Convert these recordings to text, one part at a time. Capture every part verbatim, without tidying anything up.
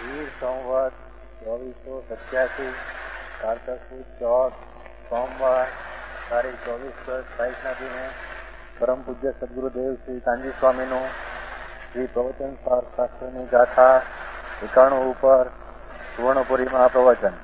વીર સંવત ચોવીસો સત્યાસી કારતક ચોથ સોમવાર તારીખ ચોવીસ દસ બાવીસના દિને પરમ પૂજ્ય સદગુરુદેવ શ્રી કાનજી સ્વામીનું શ્રી પ્રવચન સાર શાસ્ત્રની ગાથા એકાણું ઉપર સુવર્ણપુરીમાં પ્રવચન.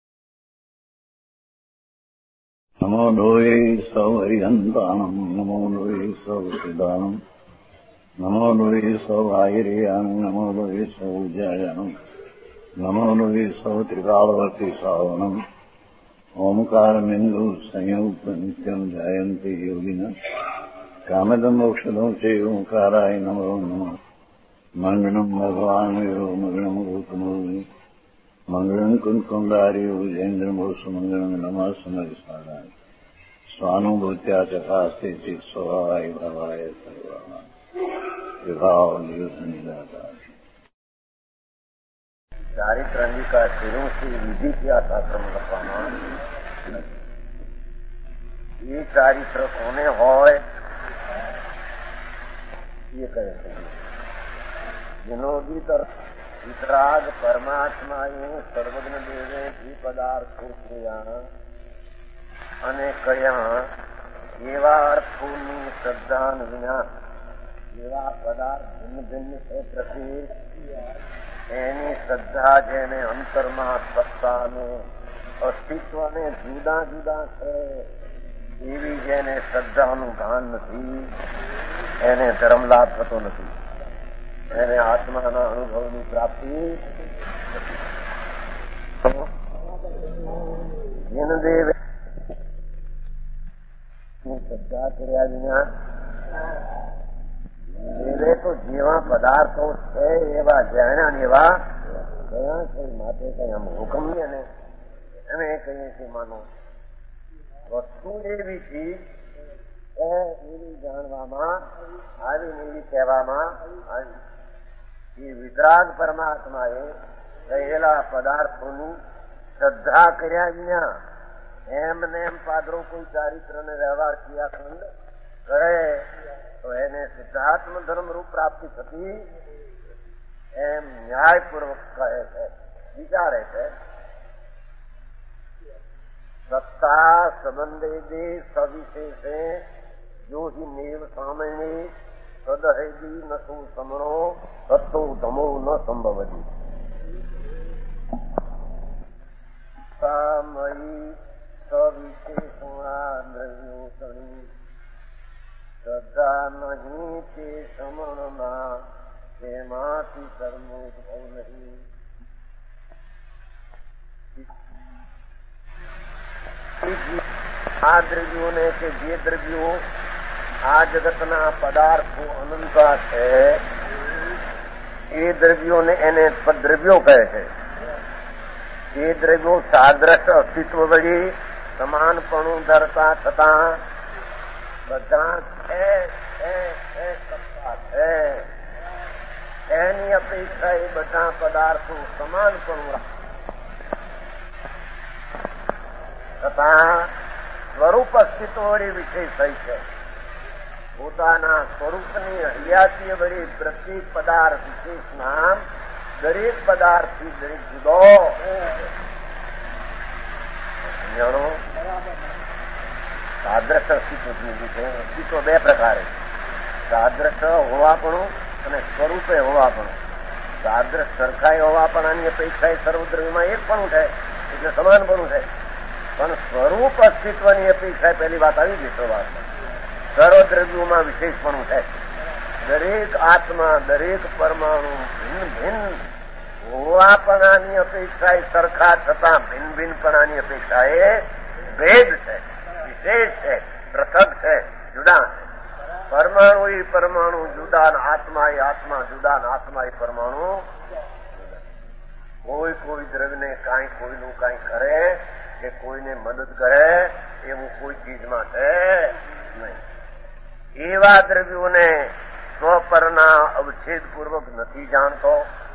નમો લોહે સૌ હરિહંતાણમ, નમો લોહે સૌ સિદ્ધાણમ, નમો લોહે સૌ આયર્યાન, નમો લોહે સૌ જયાનમ, નમો લોહે સૌ ત્રિકાળવર્તી શ્રાવણમ, ઓમકાર બિંદુ સંયુક્ત નિત્યમ જાયંતિ યોગિના કામદમ ઔષધમ છે ઓંકારાય નમો નમઃ. મંગળમ ભગવાન વીરો મંગળમ ગૌતમો મંગળમ કુંકુંડાર્યો જૈન્દ્રમોષ મંગળમ નમઃ સમયસારાય સ્વાનુભૂત્યા ચકાસ્તે ચિત સ્વભાવાય ભાવાય સર્વાય વિભાવ નિદાતા. ચારિત્ર અંગિકા શિરુંથી વિધિથી આ શાસ્ત્ર લખવામાં એ ચારિત્ર કોને હોય એ કહે છે. જેનો વિતરાગ પરમાત્માએ સર્વજ્ઞ દેવે દ્વિપદાર્થો ક્રિયા અને કયા એવા અર્થોની શ્રદ્ધાન વિના એવા પદાર્થ ભિન્ન ભિન્ન છે પ્રતિ એની શ્રદ્ધા જેને અંતરમાં સત્તાને અસ્તિત્વને જુદા જુદા છે એવી જેને શ્રદ્ધાનું ભાન નથી એને ધર્મ લાભ થતો નથી, એને આત્માના અનુભવની પ્રાપ્તિ જીનદેવ શ્રદ્ધા કર્યા વિના દેવે તો જેવા પદાર્થો છે એવા જાણ્યા ને એવા કયા છે માટે કઈ આમ હુકમ નહીં અને અમે કહીએ છીએ માનો વસ્તુ એવી છે એવી જાણવામાં આવીને એવી કહેવામાં આવી. એ વિતરાગ પરમાત્માએ કહેલા પદાર્થોની શ્રદ્ધા કર્યા વિના એમને એમ પાદરો કોઈ ચારિત્ર ને વ્યવહાર ક્રિયાખંડ કરે તો એને સિદ્ધાત્મ ધર્મ રૂપ પ્રાપ્તિ થતી એમ ન્યાયપૂર્વક કહે છે, વિચારે છે. સત્તા સંબંધે દે સવિશેષે જો હિ નેવ સામયણી સદહેદી નસુ સમણો તત્તો ધમો ન સંભવતી. સામયી સવિશેષણા દ્રવ્યોષણી શ્રદ્ધા નહીં તે સમણમાં તેમાંથી કર્મોદ્ભવ નહીં. આ દ્રવ્યોને કે જે દ્રવ્યો આ જગતના પદાર્થો અનંતા છે એ દ્રવ્યોને એને દ્રવ્યો કહે છે. એ દ્રવ્યો સાદ્રશ અસ્તિત્વ વળી સમાનપણું ધરતા છતાં બધા છે એની અપેક્ષા એ બધા પદાર્થો સમાનપણું છતાં સ્વરૂપ અસ્તિત્વ વળી વિશેષ થઈ છે. પોતાના સ્વરૂપની હયાતી વળી પ્રત્યેક પદાર્થ વિશેષ નામ દરેક પદાર્થથી દરેક જુદો. સાદ્રશ અસ્તિત્વ છે. અસ્તિત્વ બે પ્રકારે, સાદ્રશ હોવાપણું અને સ્વરૂપે હોવાપણું. સાદ્રશ સરખાઈ હોવાપણાની અપેક્ષા એ સર્વદ્રવ્યમાં એક પણ છે એટલે સમાનપણું છે, પણ સ્વરૂપ અસ્તિત્વની અપેક્ષા પહેલી વાત આવી ગઈ. શરૂઆતમાં સર્વદ્રવ્યોમાં વિશેષપણું છે. દરેક આત્મા દરેક પરમાણુ ભિન્ન ભિન્ન હોવાપણાની અપેક્ષા એ સરખા છતાં ભિન્ન ભિન્નપણાની અપેક્ષા એ ભેદ છે, વિશેષ છે, પૃથક છે, જુદા છે. પરમાણુ એ પરમાણુ જુદા, આત્મા એ આત્મા જુદા, આત્મા એ પરમાણુ. કોઈ કોઈ દ્રવ્યને કાંઈ કોઈનું કાંઈ કરે કે કોઈને મદદ કરે એવું કોઈ ચીજમાં છે નહીં. એવા દ્રવ્યોને સ્વપરના અવચ્છેદ પૂર્વક નથી જાણતો.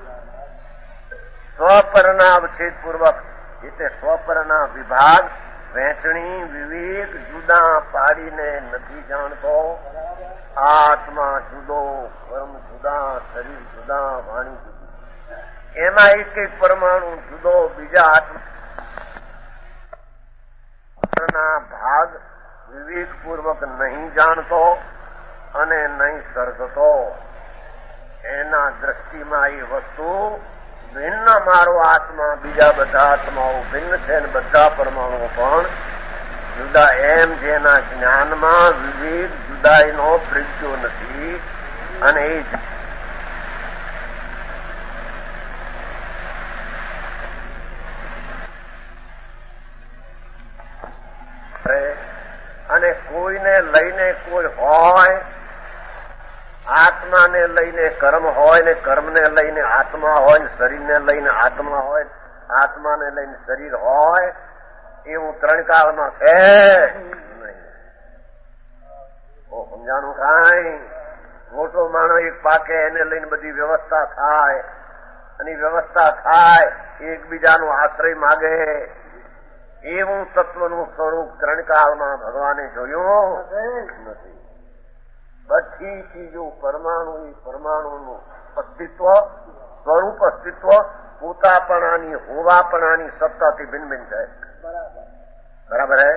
સ્વપરના અવચ્છેદ પૂર્વક એટલે સ્વપરના વિભાગ વહેંચણી વિવેક જુદા પાડીને નથી જાણતો. આત્મા જુદો, કર્મ જુદા, શરીર જુદા, વાણી જુદી. એમાં એક એક પરમાણુ જુદો બીજા આત્માના ભાગ વિવેકપૂર્વક નહીં જાણતો અને નહીં સર્જતો. એના દ્રષ્ટિમાં એ વસ્તુ ભિન્ન, મારો આત્મા બીજા બધા આત્માઓ ભિન્ન છે અને બધા પરમાણુઓ પણ જુદા, એમ જેના જ્ઞાનમાં વિવેક જુદાઈનો પ્રજ્ઞો નથી. અને એ અને કોઈને લઈને કોઈ હોય, આત્માને લઈને કર્મ હોય ને કર્મને લઈને આત્મા હોય ને શરીરને લઈને આત્મા હોય, આત્માને લઈને શરીર હોય, એવું ત્રણ કાળમાં છે નહીં. સમજાણું કાંઈ? મોટો માણસ એક પાકે એને લઈને બધી વ્યવસ્થા થાય, અને વ્યવસ્થા થાય એકબીજાનો આશ્રય માગે, એવું તત્વનું સ્વરૂપ ત્રણ કાળમાં ભગવાને જોયું નથી. બધી ચીજો પરમાણુ પરમાણુનું અસ્તિત્વ, સ્વરૂપ અસ્તિત્વ પોતાપણાની હોવાપણાની સત્તાથી ભિન્ન ભિન્ન છે. બરાબર હે?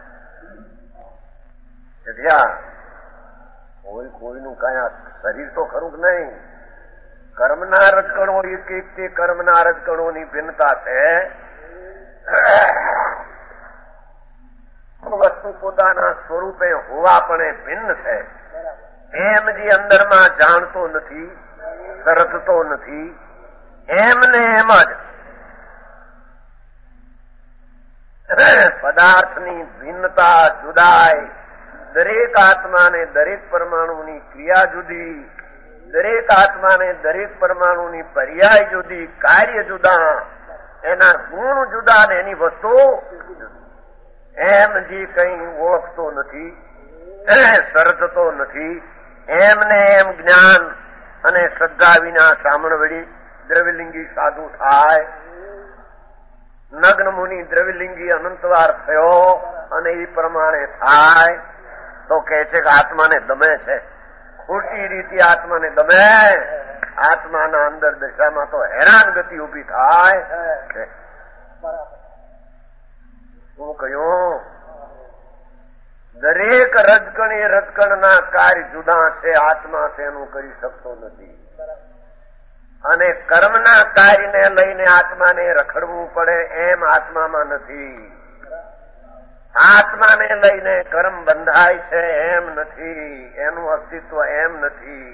એટલે કોઈ કોઈનું કયા શરીર તો ખરું કે નહીં. કર્મના રજકણો એક એક તે કર્મના રજકણોની ભિન્નતા છે. વસ્તુ પોતાના સ્વરૂપે હોવાપણે ભિન્ન છે. એમ જે અંદરમાં જાણતો નથી, સરજતો નથી, એમને એમ જ પદાર્થની ભિન્નતા, જુદાઈ, દરેક આત્માને દરેક પરમાણુની ક્રિયા જુદી, દરેક આત્માને દરેક પરમાણુની પર્યાય જુદી, કાર્ય જુદા, એના ગુણ જુદા ને એની વસ્તુ એમ જે કઈ ઓળખતો નથી, સર્જતો નથી, એમને એમ જ્ઞાન અને શ્રદ્ધા વિના સામણવડી દ્રવ્યલિંગી સાધુ થાય. નગ્ન મુનિ દ્રવ્યલિંગી અનંતવાર થયો અને એ પ્રમાણે થાય તો કહે છે કે આત્માને દમે છે. ખોટી રીતે આત્માને દમે. આત્માના અંદર દશામાં તો હેરાન ગતિ ઉભી થાય. શું કહ્યું? દરેક રજકણ એ રજકણના કાર્ય જુદા છે, આત્મા તેનું કરી શકતો નથી. અને કર્મના કાર્યને લઈને આત્માને રખડવું પડે એમ આત્મામાં નથી. આત્માને લઈને કર્મ બંધાય છે એમ નથી, એનું અસ્તિત્વ એમ નથી.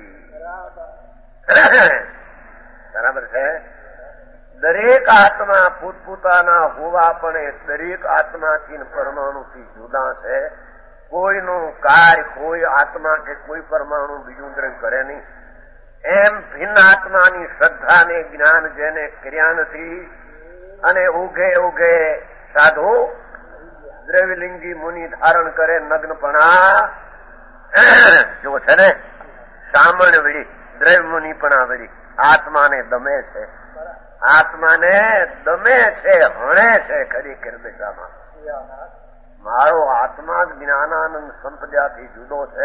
બરાબર છે? દરેક આત્મા પોતપોતાના હોવા પણ દરેક આત્માથી પરમાણુથી જુદા છે. કોઈનું કાર્ય કોઈ આત્મા કે કોઈ પરમાણુ બીજું દ્રવ્ય કરે નહીં. એમ ભિન્ન આત્માની શ્રદ્ધા ને જ્ઞાન જેને કર્યા નથી અને ઉગે ઉગે સાધુ દ્રવ્યલિંગી મુનિ ધારણ કરે નગ્નપણા, જો છે ને સામણ વળી દ્રવ્ય મુનિપણા વળી આત્માને દમે છે. આત્માને દમે છે, હણે છે ખરી કિરદશામાં. મારો આત્મા જ્ઞાનાનંદ સંપદાથી જુદો છે.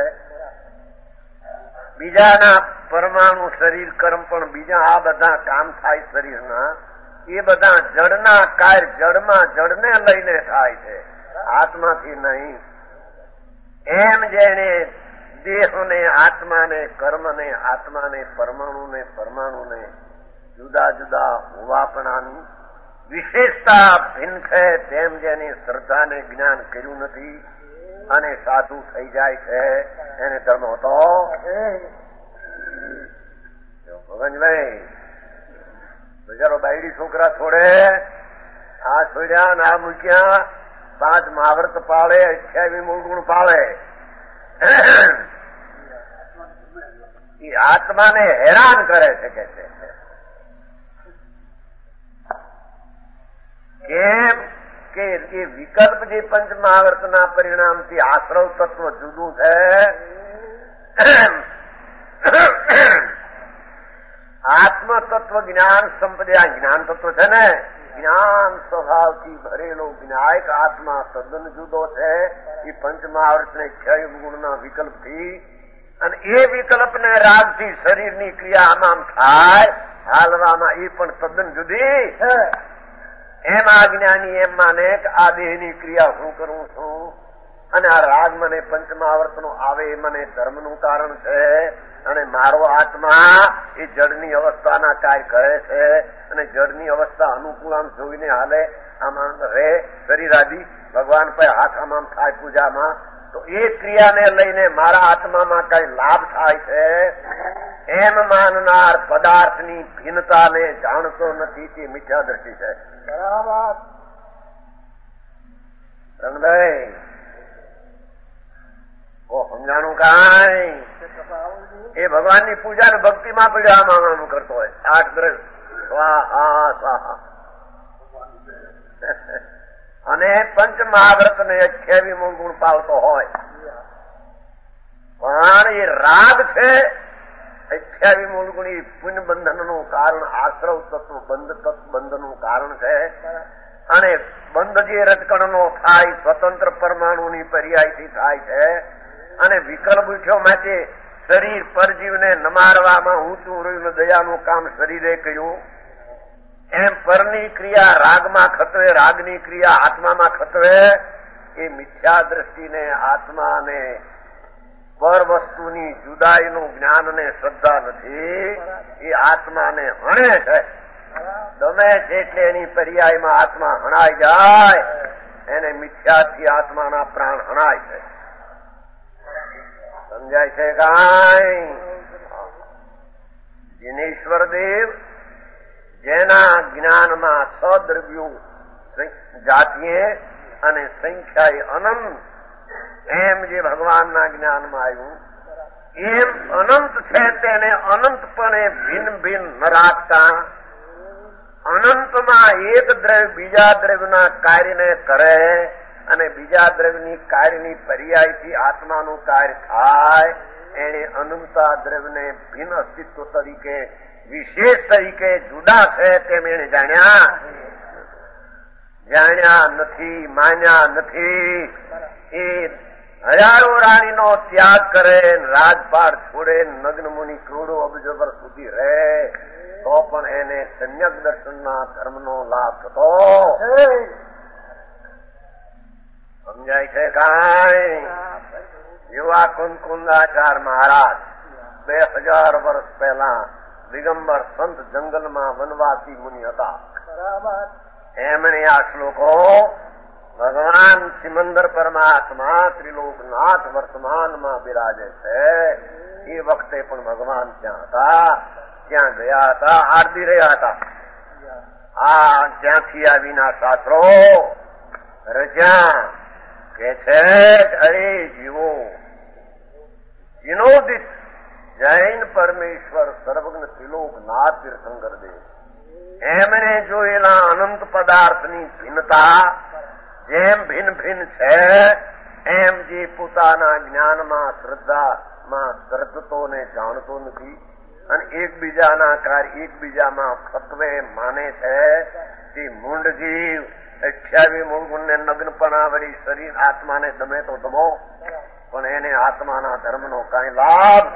બીજાના પરમાણુ શરીર કર્મ પણ બીજા આ બધા કામ થાય શરીરના, એ બધા જડના કાર્ય જડમાં જડને લઈને થાય છે, આત્માથી નહીં. એમ જેને દેહને આત્માને કર્મને આત્માને પરમાણુને પરમાણુને જુદા જુદા હોવાપણાની વિશેષતા ભિન્ન છે, તેમ જેની શ્રદ્ધાને જ્ઞાન કર્યું નથી અને સાધુ થઈ જાય છે એને ધર્મ હતો. ભગવાનભાઈ બજારો બાયડી છોકરા છોડે, આ છોડ્યા ને આ મૂક્યા, પાંચ મહાવ્રત પાળે, અઠ્યાવી મૂળગુણ પાળે. એ આત્માને હેરાન કરે છે કે છે. કેમ કે એ વિકલ્પ જે પંચ મહાવ્રતના પરિણામથી આશ્રવ તત્વ જુદું છે. આત્મ તત્વ જ્ઞાન સંપદા જ્ઞાન તત્વ છે ને, જ્ઞાન સ્વભાવથી ભરેલો જ્ઞાયક આત્મા તદ્દન જુદો છે એ પંચ મહાવ્રત ને છ ગુણના વિકલ્પથી. અને એ વિકલ્પને રાગથી શરીરની ક્રિયા આમાં થાય હાલવામાં એ પણ તદ્દન જુદી. એમ આ જ્ઞાની એમ માને કે આ દેહની ક્રિયા હું કરું છું અને આ રાગ મને પંચમાવર્તનો આવે એ મને ધર્મનું કારણ છે અને મારો આત્મા એ જળની અવસ્થાના કાર્ય કરે છે અને જળની અવસ્થા અનુકૂળ આમ જોઈને હાલે આમાં રહે શરીરાદી ભગવાન પર હાથ આમ થાય પૂજામાં તો એ ક્રિયાને લઈને મારા આત્મામાં કઈ લાભ થાય છે એમ માનનાર પદાર્થની ભિન્નતાને જાણતો નથી તે મિથ્યા દ્રષ્ટિ છે. બરાબર રણભાઈ ઓ સમજાણું કાંઈ એ ભગવાનની પૂજા ને ભક્તિમાં પડ્યો આમ આમ કરતો હોય આઠ દ્રવ્ય સ્વાહા સ્વાહા અને પંચ મહાવ્રત ને અઠ્યાવી મૂળ ગુણ પાવતો હોય પણ એ રાગ છે અઠ્યાવી મૂળ ગુણ એ પુણ્ય બંધનનું કારણ આશ્રવ તત્વ બંધ તત્વ બંધનું કારણ છે અને બંધ જે રજકણનો થાય સ્વતંત્ર પરમાણુની પર્યાયથી થાય છે અને વિકલ્પ ઉઠ્યો માટે શરીર પરજીવને નમારવામાં ઊંચું રહ્યું દયાનું કામ શરીરે કર્યું એમ પરની ક્રિયા રાગમાં ખતવે રાગની ક્રિયા આત્મામાં ખતવે એ મિથ્યા દ્રષ્ટિને આત્માને પર વસ્તુની જુદાઈનું જ્ઞાન ને શ્રદ્ધા નથી એ આત્માને હણે છે ગમે છે એટલે એની પર્યાયમાં આત્મા હણાઈ જાય એને મિથ્યાથી આત્માના પ્રાણ હણાય છે. સમજાય છે કાંઈ? જીનેશ્વર દેવ જેના જ્ઞાનમાં છ દ્રવ્યો જાતીય અને સંખ્યાએ અનંત એમ જે ભગવાનના જ્ઞાનમાં આવ્યું એમ અનંત છે તેને અનંતપણે ભિન્ન ભિન્ન ન રાખતા અનંતમાં એક દ્રવ્ય બીજા દ્રવ્યના કાર્યને કરે અને બીજા દ્રવ્યની કાર્યની પર્યાયથી આત્માનું કાર્ય થાય એને અનંતા દ્રવ્યને ભિન્ન અસ્તિત્વ તરીકે વિશેષ તરીકે જુદા છે તેમ એને જાણ્યા જાણ્યા નથી માન્યા નથી. એ હજારો રાણીનો ત્યાગ કરે રાજપાટ છોડે નગ્ન મુનિ કરોડો અબજો વર્ષ સુધી રહે તો પણ એને સંયક દર્શનના ધર્મનો લાભ થતો. સમજાય છે કાંઈ? યુવા કુંકુંદાચાર મહારાજ બે હજાર વર્ષ પહેલા દિગંબર સંત જંગલમાં વનવાસી મુનિ હતા. એમણે આ શ્લોકો ભગવાન સિમંદર પરમાત્મા ત્રિલોકનાથ વર્તમાનમાં બિરાજે છે એ વખતે પણ ભગવાન ત્યાં હતા ત્યાં ગયા હતા આરતી રહ્યા હતા. આ ત્યાંથી આવીના શાસ્ત્રો રચ્યા કે છે અરે જીવો જીનોદિત જૈન પરમેશ્વર સર્વજ્ઞ ત્રિલોકનાથ તીર્થંકર દેવ એમણે જોયેલા અનંત પદાર્થની ભિન્નતા જેમ ભિન્ન ભિન્ન છે એમ જે પોતાના જ્ઞાનમાં શ્રદ્ધામાં શ્રદ્ધતો ને જાણતો નથી અને એકબીજાના કાર્ય એકબીજામાં ખતવે માને છે તે મૂંડ જીવ અઠ્યાવી મૂળ ગુણને નગ્નપણા વળી શરીર આત્માને દમે તો દમો પણ એને આત્માના ધર્મનો કાંઈ લાભ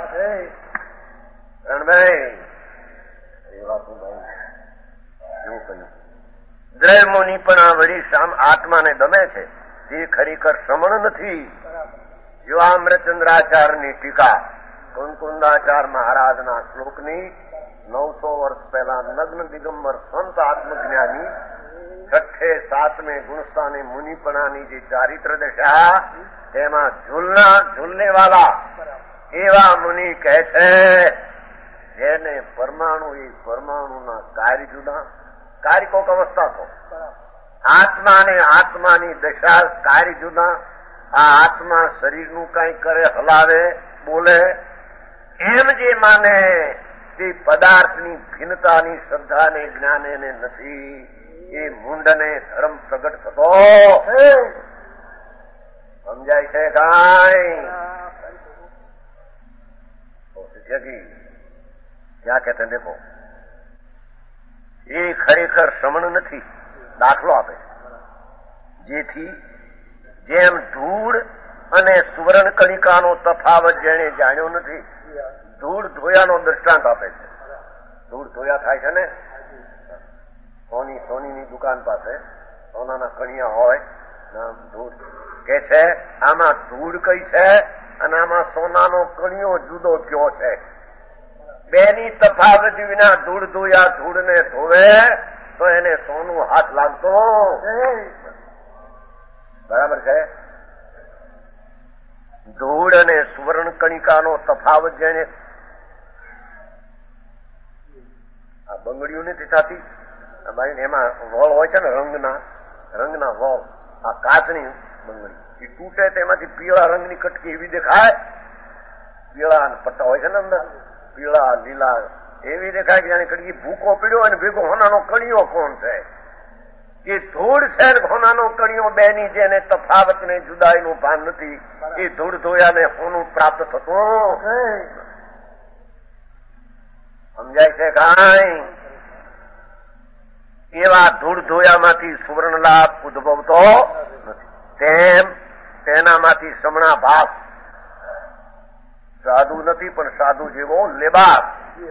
રણભાઈ એ વાતું ભાઈ એવું કહ્યું દ્રવ્યમોનીપણા વળી શામ આત્માને દમે છે તે ખરેખર શ્રમણ નથી. જો અમરચંદ્રાચાર્યની ટીકા કુંકુંદાચાર મહારાજના શ્લોકની નવસો વર્ષ પહેલા નગ્ન દિગંબર સંત આત્મજ્ઞાની છઠ્ઠે સાતમે ગુણસ્થાને મુનિપણાની જે ચારિત્ર દશા તેમાં ઝૂલના ઝૂલને વાલા એવા મુનિ કહે છે જેને પરમાણુ એ પરમાણુના કાર્ય જુદા કાર્ય કોક અવસ્થા તો આત્માને આત્માની દશા કાર્ય જુદા આ આત્મા શરીરનું કઈ કરે હલાવે બોલે એમ જે માને તે પદાર્થની ભિન્નતાની શ્રદ્ધાને જ્ઞાને નથી એ મૂંડને ધર્મ પ્રગટ થતો. સમજાય છે કાંઈ? ક્યાં કહેતે દેખો એ ખરેખર શ્રમણ નથી. દાખલો આપે જેથી જેમ ધૂળ અને સુવર્ણ કણિકાનો તફાવત જેને જાણ્યો નથી ધૂળ ધોયાનો દ્રષ્ટાંત આપે છે. ધૂળ ધોયા થાય છે ને, સોની સોનીની દુકાન પાસે સોનાના કણિયા હોય, ધૂળ કે છે આમાં ધૂળ કઈ છે અને આમાં સોનાનો કણિયો જુદો થયો છે. બેની તફાવત વિના ધૂળ ધોયા ધૂળને ધોવે તો એને સોનું હાથ લાગતો બરાબર છે. ધૂળ અને સુવર્ણ કણિકાનો તફાવત જેને આ બંગડીઓ નથી થતી ભાઈ, એમાં વોળ હોય છે ને રંગના રંગના વોળ, આ કાચની બંગડી એ તૂટે તેમાંથી પીળા રંગની કટકી એવી દેખાય, પીળા પટ્ટા હોય છે ને અંદર પીળા લીલા એવી દેખાય કે જાણે કટકી ભૂકો પીડ્યો અને ભેગો હોનાનો કણિયો કોણ છે. એ ધૂળ છે હોનાનો કણિયો બેની જેને તફાવત ને જુદાઈનું ભાન નથી, એ ધૂળ ધોયા ને હોનું પ્રાપ્ત થતું. સમજાય છે કાંઈ? એવા ધૂળ ધોયામાંથી સુવર્ણ લાભ ઉદ્ભવતો નથી. તેમ તેનામાંથી સમણા ભાવ સાધુ નથી પણ સાધુ જેવો લેબાસ,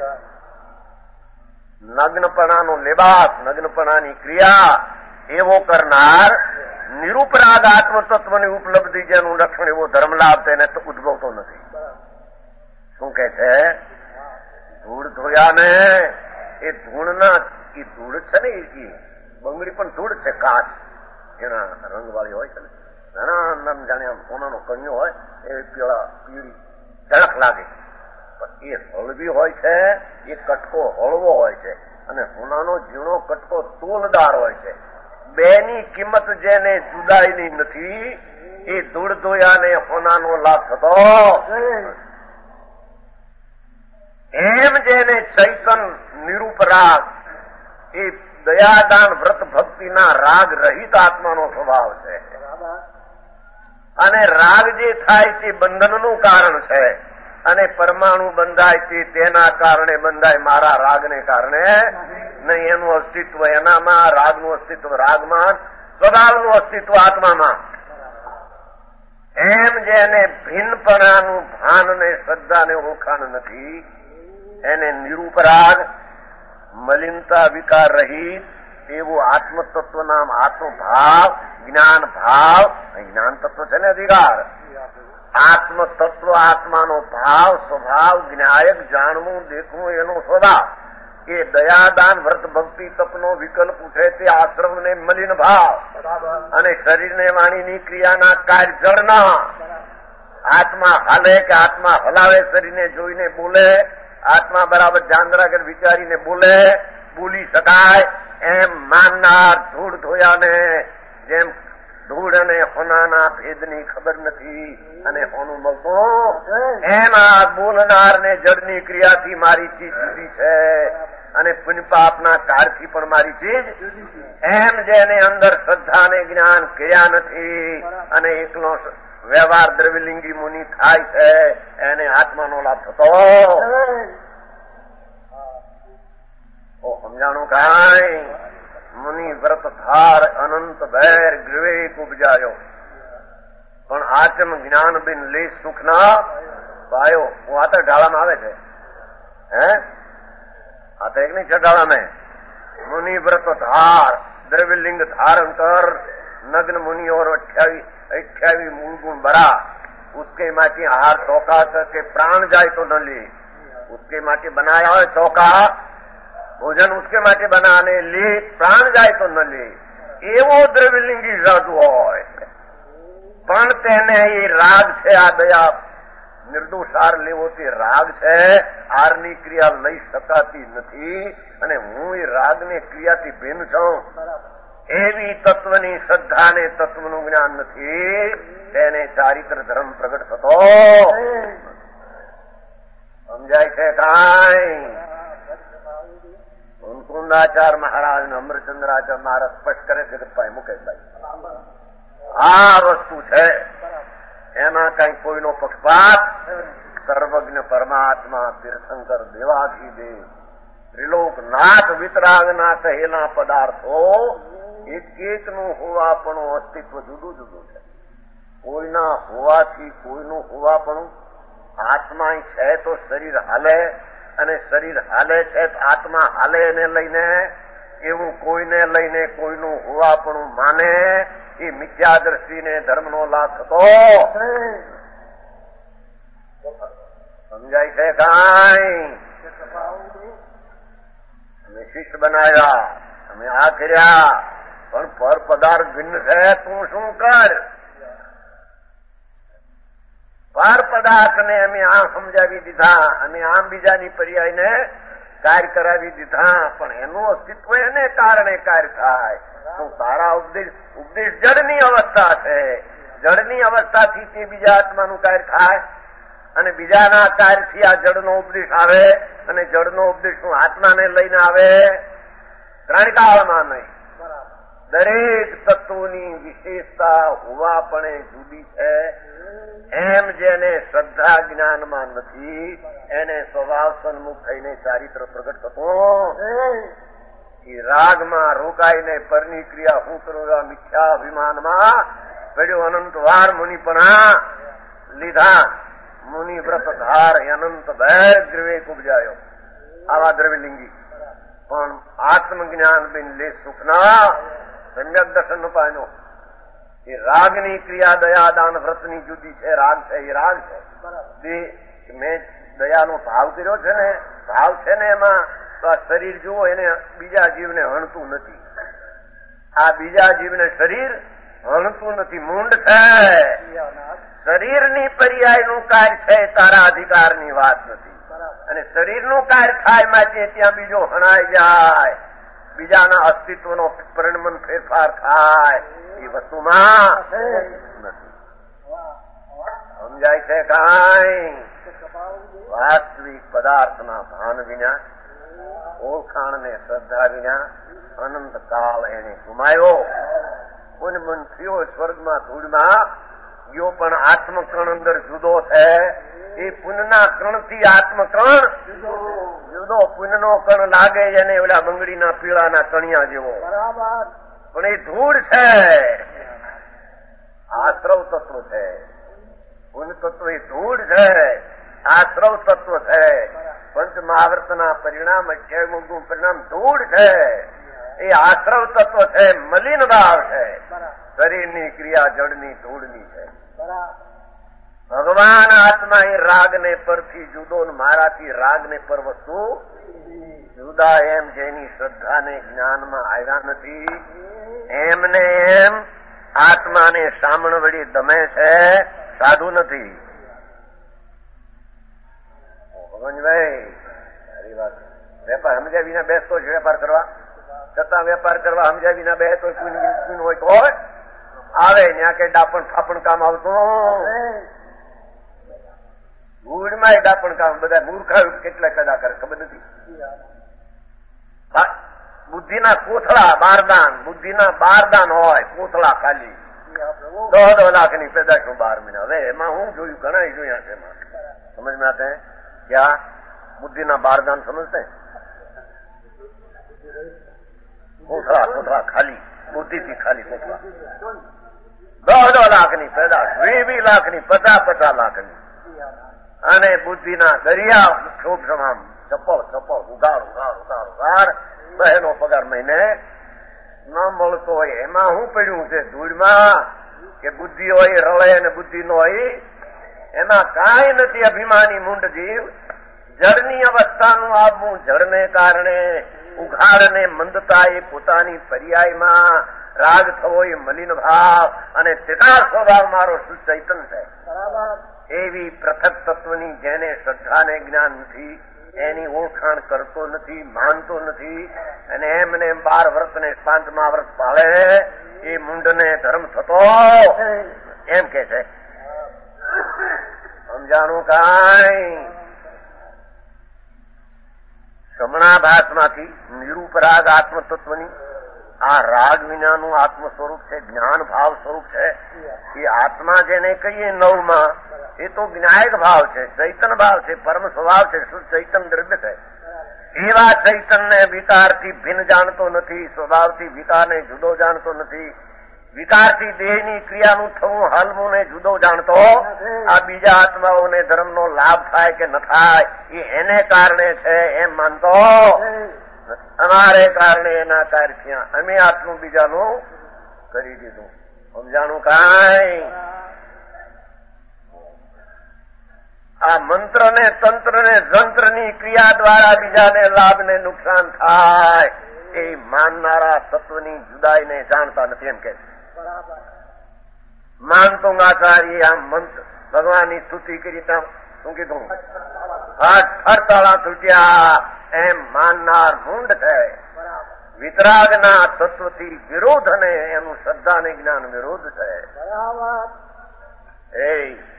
નગ્નપણાનો લેબાસ, નગ્નપણાની ક્રિયા એવો કરનાર નિરુપરાગ આત્મતત્વની ઉપલબ્ધિ જેનું લક્ષણ એવો ધર્મલાભ તેને તો ઉદ્ભવતો નથી. શું કે છે? ધૂળ ધોયા ને એ ધૂળના એ ધૂળ છે ને એ બંગડી પણ ધૂળ છે, કાચ એના રંગ વાળી હોય છે ને, ઘણા અંદર જાણે આમ સોનાનો કણિયો હોય એ પીળા પીળી ઝડક લાગે, પણ એ હળવી હોય છે, એ કટકો હળવો હોય છે અને સોનાનો ઝીણો કટકો તોલદાર હોય છે. બેની કિંમત જેને જુદાઈની નથી એ ધૂળ ધોયાને સોનાનો લાભ થતો. એમ જેને ચૈતન નિરૂપરાગ એ દયાદાન વ્રત ભક્તિના રાગ રહિત આત્માનો સ્વભાવ છે. અને રાગ જે થાય તે બંધનનું કારણ છે અને પરમાણુ બંધાય તે તેના કારણે બંધાય, મારા રાગને કારણે નહીં. એનું અસ્તિત્વ એનામાં, રાગનું અસ્તિત્વ રાગમાં, સ્વભાવનું અસ્તિત્વ આત્મામાં. એમ જેને ભિન્નપણાનું ભાન ને શ્રદ્ધાને ઓળખાણ નથી એને નિરૂપરાગ મલિનતા વિકાર રહિત એવું આત્મતત્વ નામ આત્મભાવ જ્ઞાન ભાવ, જ્ઞાન તત્વ છે ને અધિકાર, આત્મતત્વ આત્માનો ભાવ સ્વભાવ જ્ઞાયક જાણવું દેખવું એનો સ્વભાવ, એ દયાદાન વ્રત ભક્તિ તપનો વિકલ્પ ઉઠે તે આશ્રમ ને મલિન ભાવ અને શરીરને વાણીની ક્રિયાના કાર્ય જળના. આત્મા હાલે કે આત્મા હલાવે, શરીરને જોઈને બોલે, આત્મા બરાબર ધ્યાન રાખે વિચારીને બોલે, બોલી શકાય એમ માનનાર ધૂળ ધોયાને જેમ ધૂળ અને હોનાના ભેદની ખબર નથી અને હોનું મળતું એમ આ બોલનારને જડની ક્રિયાથી મારી ચીજ જુદી છે અને પુણ્ય પાપના કારથી પણ મારી ચીજ. એમ જેને અંદર શ્રદ્ધા ને જ્ઞાન ક્રિયા નથી અને એકલો વ્યવહાર દ્રવ્યલિંગી મુનિ થાય છે એને આત્માનો લાભ થતો. ઓ સમજાણું કાંઈ? મુનિ વ્રત ધાર અનંત ભેર વિવેક ઉપજાયો પણ આચમ જ્ઞાન બિન લે સુખ ના પાયો. હું આ તો ઢાળામાં આવે છે, હે આ તો એક નહીં છે ઢાળામાં. મુનિ વ્રત ધાર દ્રવ્યલિંગ ધારણ कर नग्न मुनि और अट्ठावी अट्ठावी मूल गुण बरा उसके माटी आहार चौका करके प्राण जाए तो न ले. उसके माटी बनाया है चौका भोजन उसके माटे बनाने ले, प्राण જાય તો ન લે એવો દ્રવ્યલિંગી સાધુ હોય પણ તેને એ રાગ છે, આ દયા નિર્દોષ આર લેવો તે રાગ છે. આરની ક્રિયા લઈ શકાતી નથી અને હું એ રાગને ક્રિયાથી ભિન્ન છું એવી તત્વની શ્રદ્ધા ને તત્વનું જ્ઞાન નથી તેને ચારિત્ર ધર્મ પ્રગટ થતો. સમજાય છે કાંઈ? કુંદાચાર મહારાજ ને અમરચંદ્રાચાર્ય મહારાજ સ્પષ્ટ કરે છે કે ભાઈ મુકેશભાઈ આ વસ્તુ છે એમાં કઈ કોઈનો પક્ષપાત. સર્વજ્ઞ પરમાત્મા તીર્થંકર દેવાધિદેવ ત્રિલોકનાથ વિતરાગના કહેલા પદાર્થો એક એકનું હોવાપણું અસ્તિત્વ જુદું જુદું છે. કોઈના હોવાથી કોઈનું હોવાપણું. આત્મા છે તો શરીર હાલે અને શરીર હાલે છે આત્મા હાલે એને લઈને, એવું કોઈને લઈને કોઈનું હોવાપણું માને એ મિથ્યા દ્રષ્ટિને ધર્મનો લાભ થતો સમજાય છે કાંઈ? અમે શિષ્ય બનાવ્યા, અમે આ કર્યા, પણ પર પદાર્થ ભિન્ન છે, તું શું કર? પર પદાર્થને અમે આમ સમજાવી દીધા, અમે આમ બીજાની પર્યાયને કાર્ય કરાવી દીધા, પણ એનું અસ્તિત્વ એને કારણે કાર્ય થાય. શું તારા ઉપદેશ ઉપદેશ જડની અવસ્થા છે, જડની અવસ્થાથી તે બીજા આત્માનું કાર્ય થાય, અને બીજાના કાર્યથી આ જડનો ઉપદેશ આવે, અને જડનો ઉપદેશ શું આત્માને લઈને આવે? ત્રણ કાળમાં નહીં. દરેક તત્વોની વિશેષતા હોવાપણે જુદી છે. એમ જેને શ્રદ્ધા જ્ઞાનમાં નથી એને સ્વભાવ સન્મુખ થઈને ચારિત્ર પ્રગટ થતો એ રાગમાં રોકાઈને પરની ક્રિયા હું કરું મિથ્યા અભિમાનમાં પડ્યો અનંત વાર મુનિપણા લીધા, મુનિ વ્રત ધાર અનંત ભેદ દ્રવ્ય ઉપજાયો. આવા દ્રવ્યલિંગી પણ આત્મજ્ઞાન બિન લે સુખના સમ્યક દર્શન પામ્યો. એ રાગની ક્રિયા દયા દાન વ્રતની જુદી છે. રાગ છે એ રાગ છે. મેં દયાનો ભાવ કર્યો છે ને, ભાવ છે ને એમાં તો આ શરીર જુઓ એને બીજા જીવને હણતું નથી. આ બીજા જીવને શરીર હણતું નથી, મૂંડ છે. શરીરની પર્યાયનું કાર્ય છે, તારા અધિકારની વાત નથી. અને શરીરનું કાર્ય થાય માટે ત્યાં બીજો હણાઈ જાય, બીજાના અસ્તિત્વનો પરિણમન ફેરફાર થાય એ વસ્તુમાં નથી. સમજાય છે કાંઈ? વાસ્તવિક પદાર્થના ભાન વિના, ઓળખાણ ને શ્રદ્ધા વિના અનંત કાળ એને ગુમાયો. પુનમન થયો સ્વર્ગમાં ધૂળમાં ગયો, પણ આત્મકણ અંદર જુદો છે. એ પુનના કણથી આત્મકણ જુદો. પુનનો કણ લાગે એને ઓલા બંગડીના પીળાના કણિયા જેવો, પણ એ ધૂળ છે. આશ્રવ તત્વ છે. પુન તત્વ એ ધૂળ છે, આશ્રવ તત્વ છે. પંચ મહાવ્રતના પરિણામ અઠ્યાવીમું ગુણ પરિણામ ધૂળ છે. એ આશ્રવ તત્વ છે, મલિન ભાવ છે. શરીરની ક્રિયા જળની ધૂળની છે. ભગવાન આત્મા એ રાગને પરથી જુદો, મારાથી રાગને પર વસ્તુ જુદા. એમ જેની શ્રદ્ધાને જ્ઞાનમાં આવ્યા નથી એમને એમ આત્માને સામણ વળી દમે છે, સાધુ નથી. ભગવાનભાઈ સારી વાત. વેપાર સમજ્યા વિના બેસતો જ વેપાર કરવા, છતાં વેપાર કરવા સમજ્યા વિના બે તો હોય તો આવે ત્યાં કે ડાપણ ફાપણ કામ આવતું. ગુડમાં ડાપણ કામ બધા મૂર્ખા કેટલા કદા કરે ખબર નથી. બુદ્ધિના કોથળા બારદાન, બુદ્ધિના બારદાન હોય કોથળા ખાલી દોઢ લાખની પેદાશો બાર મહિના. હવે એમાં હું જોયું, ઘણા જોયા છે એમાં. સમજ में आते हैं क्या? બુદ્ધિના બારદાન સમજते કોથળા કોથળા ખાલી, બુદ્ધિથી ખાલી કોથળા દોઢ લાખની પેદાશ, વીસ વીસ લાખની, પચાસ પચાસ લાખની. અને બુદ્ધિના દરિયા ક્ષોભ સમામ ચપ્પલ ચપ્પલ ઉગાડ ઉગાડ ઉગાડ ઉગાડ. બહેનો પગાર મહિને ન મળતો હોય એમાં શું પડ્યું છે ધૂળમાં? કે બુદ્ધિ હોય રળે અને બુદ્ધિ નો હોય એમાં કાંઈ નથી. અભિમાની મૂંડ જીવ જળની અવસ્થાનું આવવું, જળને કારણે ઉઘાડને મંદતા એ પોતાની પર્યાયમાં રાગ થવો એ મલિન ભાવ, અને તેકાર સ્વભાવ મારો સુચૈતન છે. એવી પૃથક તત્વની જેને શ્રદ્ધાને જ્ઞાન નથી એની ઓળખાણ કરતો નથી, માનતો નથી, અને એમને બાર વ્રત ને પાંચમા વ્રત પાળે એ મૂંડને ધર્મ થતો એમ કે છે. સમજાણું કાંઈ? સમણાભાસમાંથી નિરૂપ રાગ આત્મ તત્વની આ રાગ વિનાનું આત્મ સ્વરૂપ છે, જ્ઞાન ભાવ સ્વરૂપ છે. એ આત્મા જેને કહીએ નવમાં એ તો જ્ઞાયક ભાવ છે, ચૈતન ભાવ છે, પરમ સ્વભાવ છે, શુદ્ધ ચૈતન દ્રવ્ય છે. એવા ચૈતનને વિકારથી ભિન્ન જાણતો નથી, સ્વભાવથી વિકારને જુદો જાણતો નથી. વિકારથી દેહની ક્રિયાનું થવું હલવું ને જુદો જાણતો આ બીજા આત્માઓને ધર્મનો લાભ થાય કે ન થાય એ એને કારણે છે એમ માનતો અમારે કારણે એના કાર્ય અમે આટલું બીજાનું કરી દીધું સમજાણું કાંઈ આ મંત્ર ને તંત્ર ને જંત્ર ની ક્રિયા દ્વારા બીજાને લાભ ને નુકસાન થાય એ માનનારા તત્વની જુદાઈને જાણતા નથી એમ કે માનતોંગાચાર્ય આ મંત્ર ભગવાનની સ્તુતિ કરી શું કીધું હડતાળા તૂટ્યા એમ માનનાર મૂંડ છે વિતરાગના તત્વથી વિરોધ અને એનું શ્રદ્ધા ને જ્ઞાન વિરોધ છે એ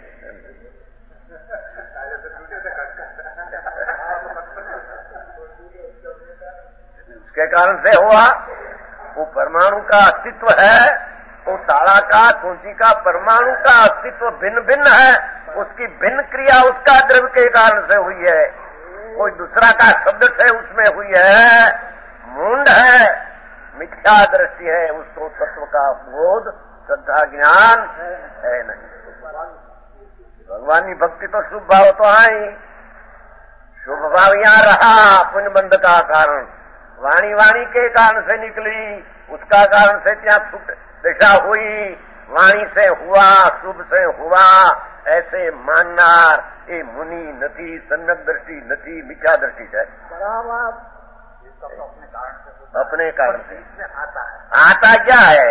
उसके कारण से हुआ वो परमाणु का अस्तित्व है वो ताड़ा का कुंची का परमाणु का अस्तित्व भिन्न भिन्न है उसकी भिन्न क्रिया उसका द्रव्य के कारण से हुई है कोई दूसरा का शब्द से उसमें हुई है मूंड है मिथ्या दृष्टि है उसको तत्व का बोध श्रद्धा ज्ञान है नहीं भगवान की भक्ति तो शुभ भाव तो आई शुभ भाव यहाँ रहा पुण्य बंध का कारण वाणी वाणी के कारण से निकली उसका कारण से क्या छूट दिशा हुई वाणी से हुआ शुभ से हुआ ऐसे माननार ये मुनि नथी सम्यक दृष्टि नथी मिथ्या दृष्टि है अपने कारण से आता है आता क्या है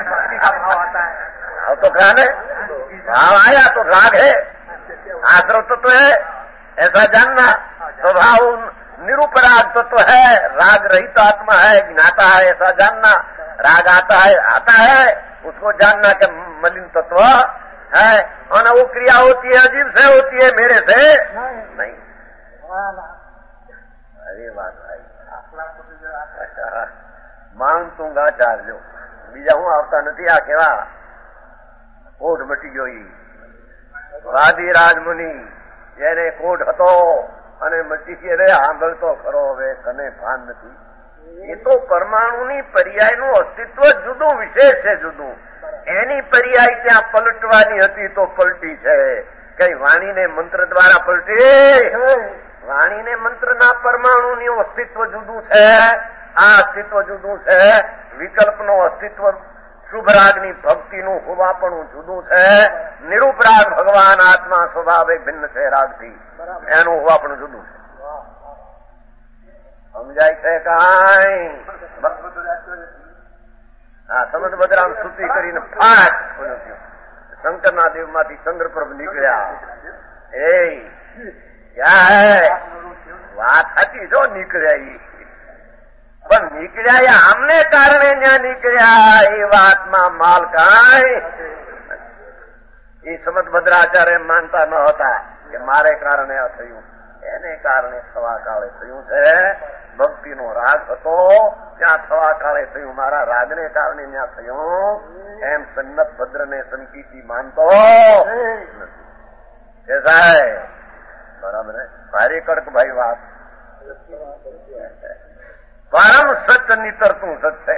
भाव तो ज्ञान है भाव आया तो राग है आश्रव तत्व है ऐसा जानना स्वभाव निरुपराग तत्व है राग रहित आत्मा है ज्ञाता है ऐसा जानना राग आता है आता है उसको जानना कि मलिन तत्व है और वो क्रिया होती है अजीब से होती है मेरे से नहीं अरे बात भाई मानतूंगा चार्जो बीजा हूँ आवता नहीं आ केवा कोट मटी गयो વાદીરાજ મુનિ જેને કોઢ હતો અને મટી કે રે સાંભળતો ખરો હવે તને ભાન નથી એ તો પરમાણુની પર્યાયનું અસ્તિત્વ જુદું વિશેષ છે જુદું એની પર્યાય ત્યાં પલટવાની હતી તો પલટી છે કઈ વાણીને મંત્ર દ્વારા પલટી વાણીને મંત્રના પરમાણુનું અસ્તિત્વ જુદું છે આ અસ્તિત્વ જુદું છે વિકલ્પનું અસ્તિત્વ શુભ રાગની ભક્તિનું હોવાપણું જુદું છે નિરૂપ રાગ ભગવાન આત્મા સ્વભાવે ભિન્ન છે રાગથી એનું હોવાપણું જુદું છે સમજાય છે કાંઈ હા સમજભદ્રામ સ્તુતિ કરીને ફાટ શંકરના દેવમાંથી ચંદ્રપ્રભ નીકળ્યા એ ક્યાં હે વાત હતી જો નીકળ્યા પણ નીકળ્યા એ આમને કારણે ત્યાં નીકળ્યા એ વાતમાં માલ કાંઈ એ સમજભદ્રાચાર્ય માનતા ન હતા કે મારે કારણે આ થયું એને કારણે થવા કાળે થયું છે ભક્તિનો રાગ હતો ત્યાં થવા કાળે થયું મારા રાગને કારણે ત્યાં થયું એમ સન્નત ભદ્રને સંકીતી માનતો કે સાહેબ બરાબર ભારે કડક ભાઈ વાત પરમ સત્ય નીતરતું સત્ય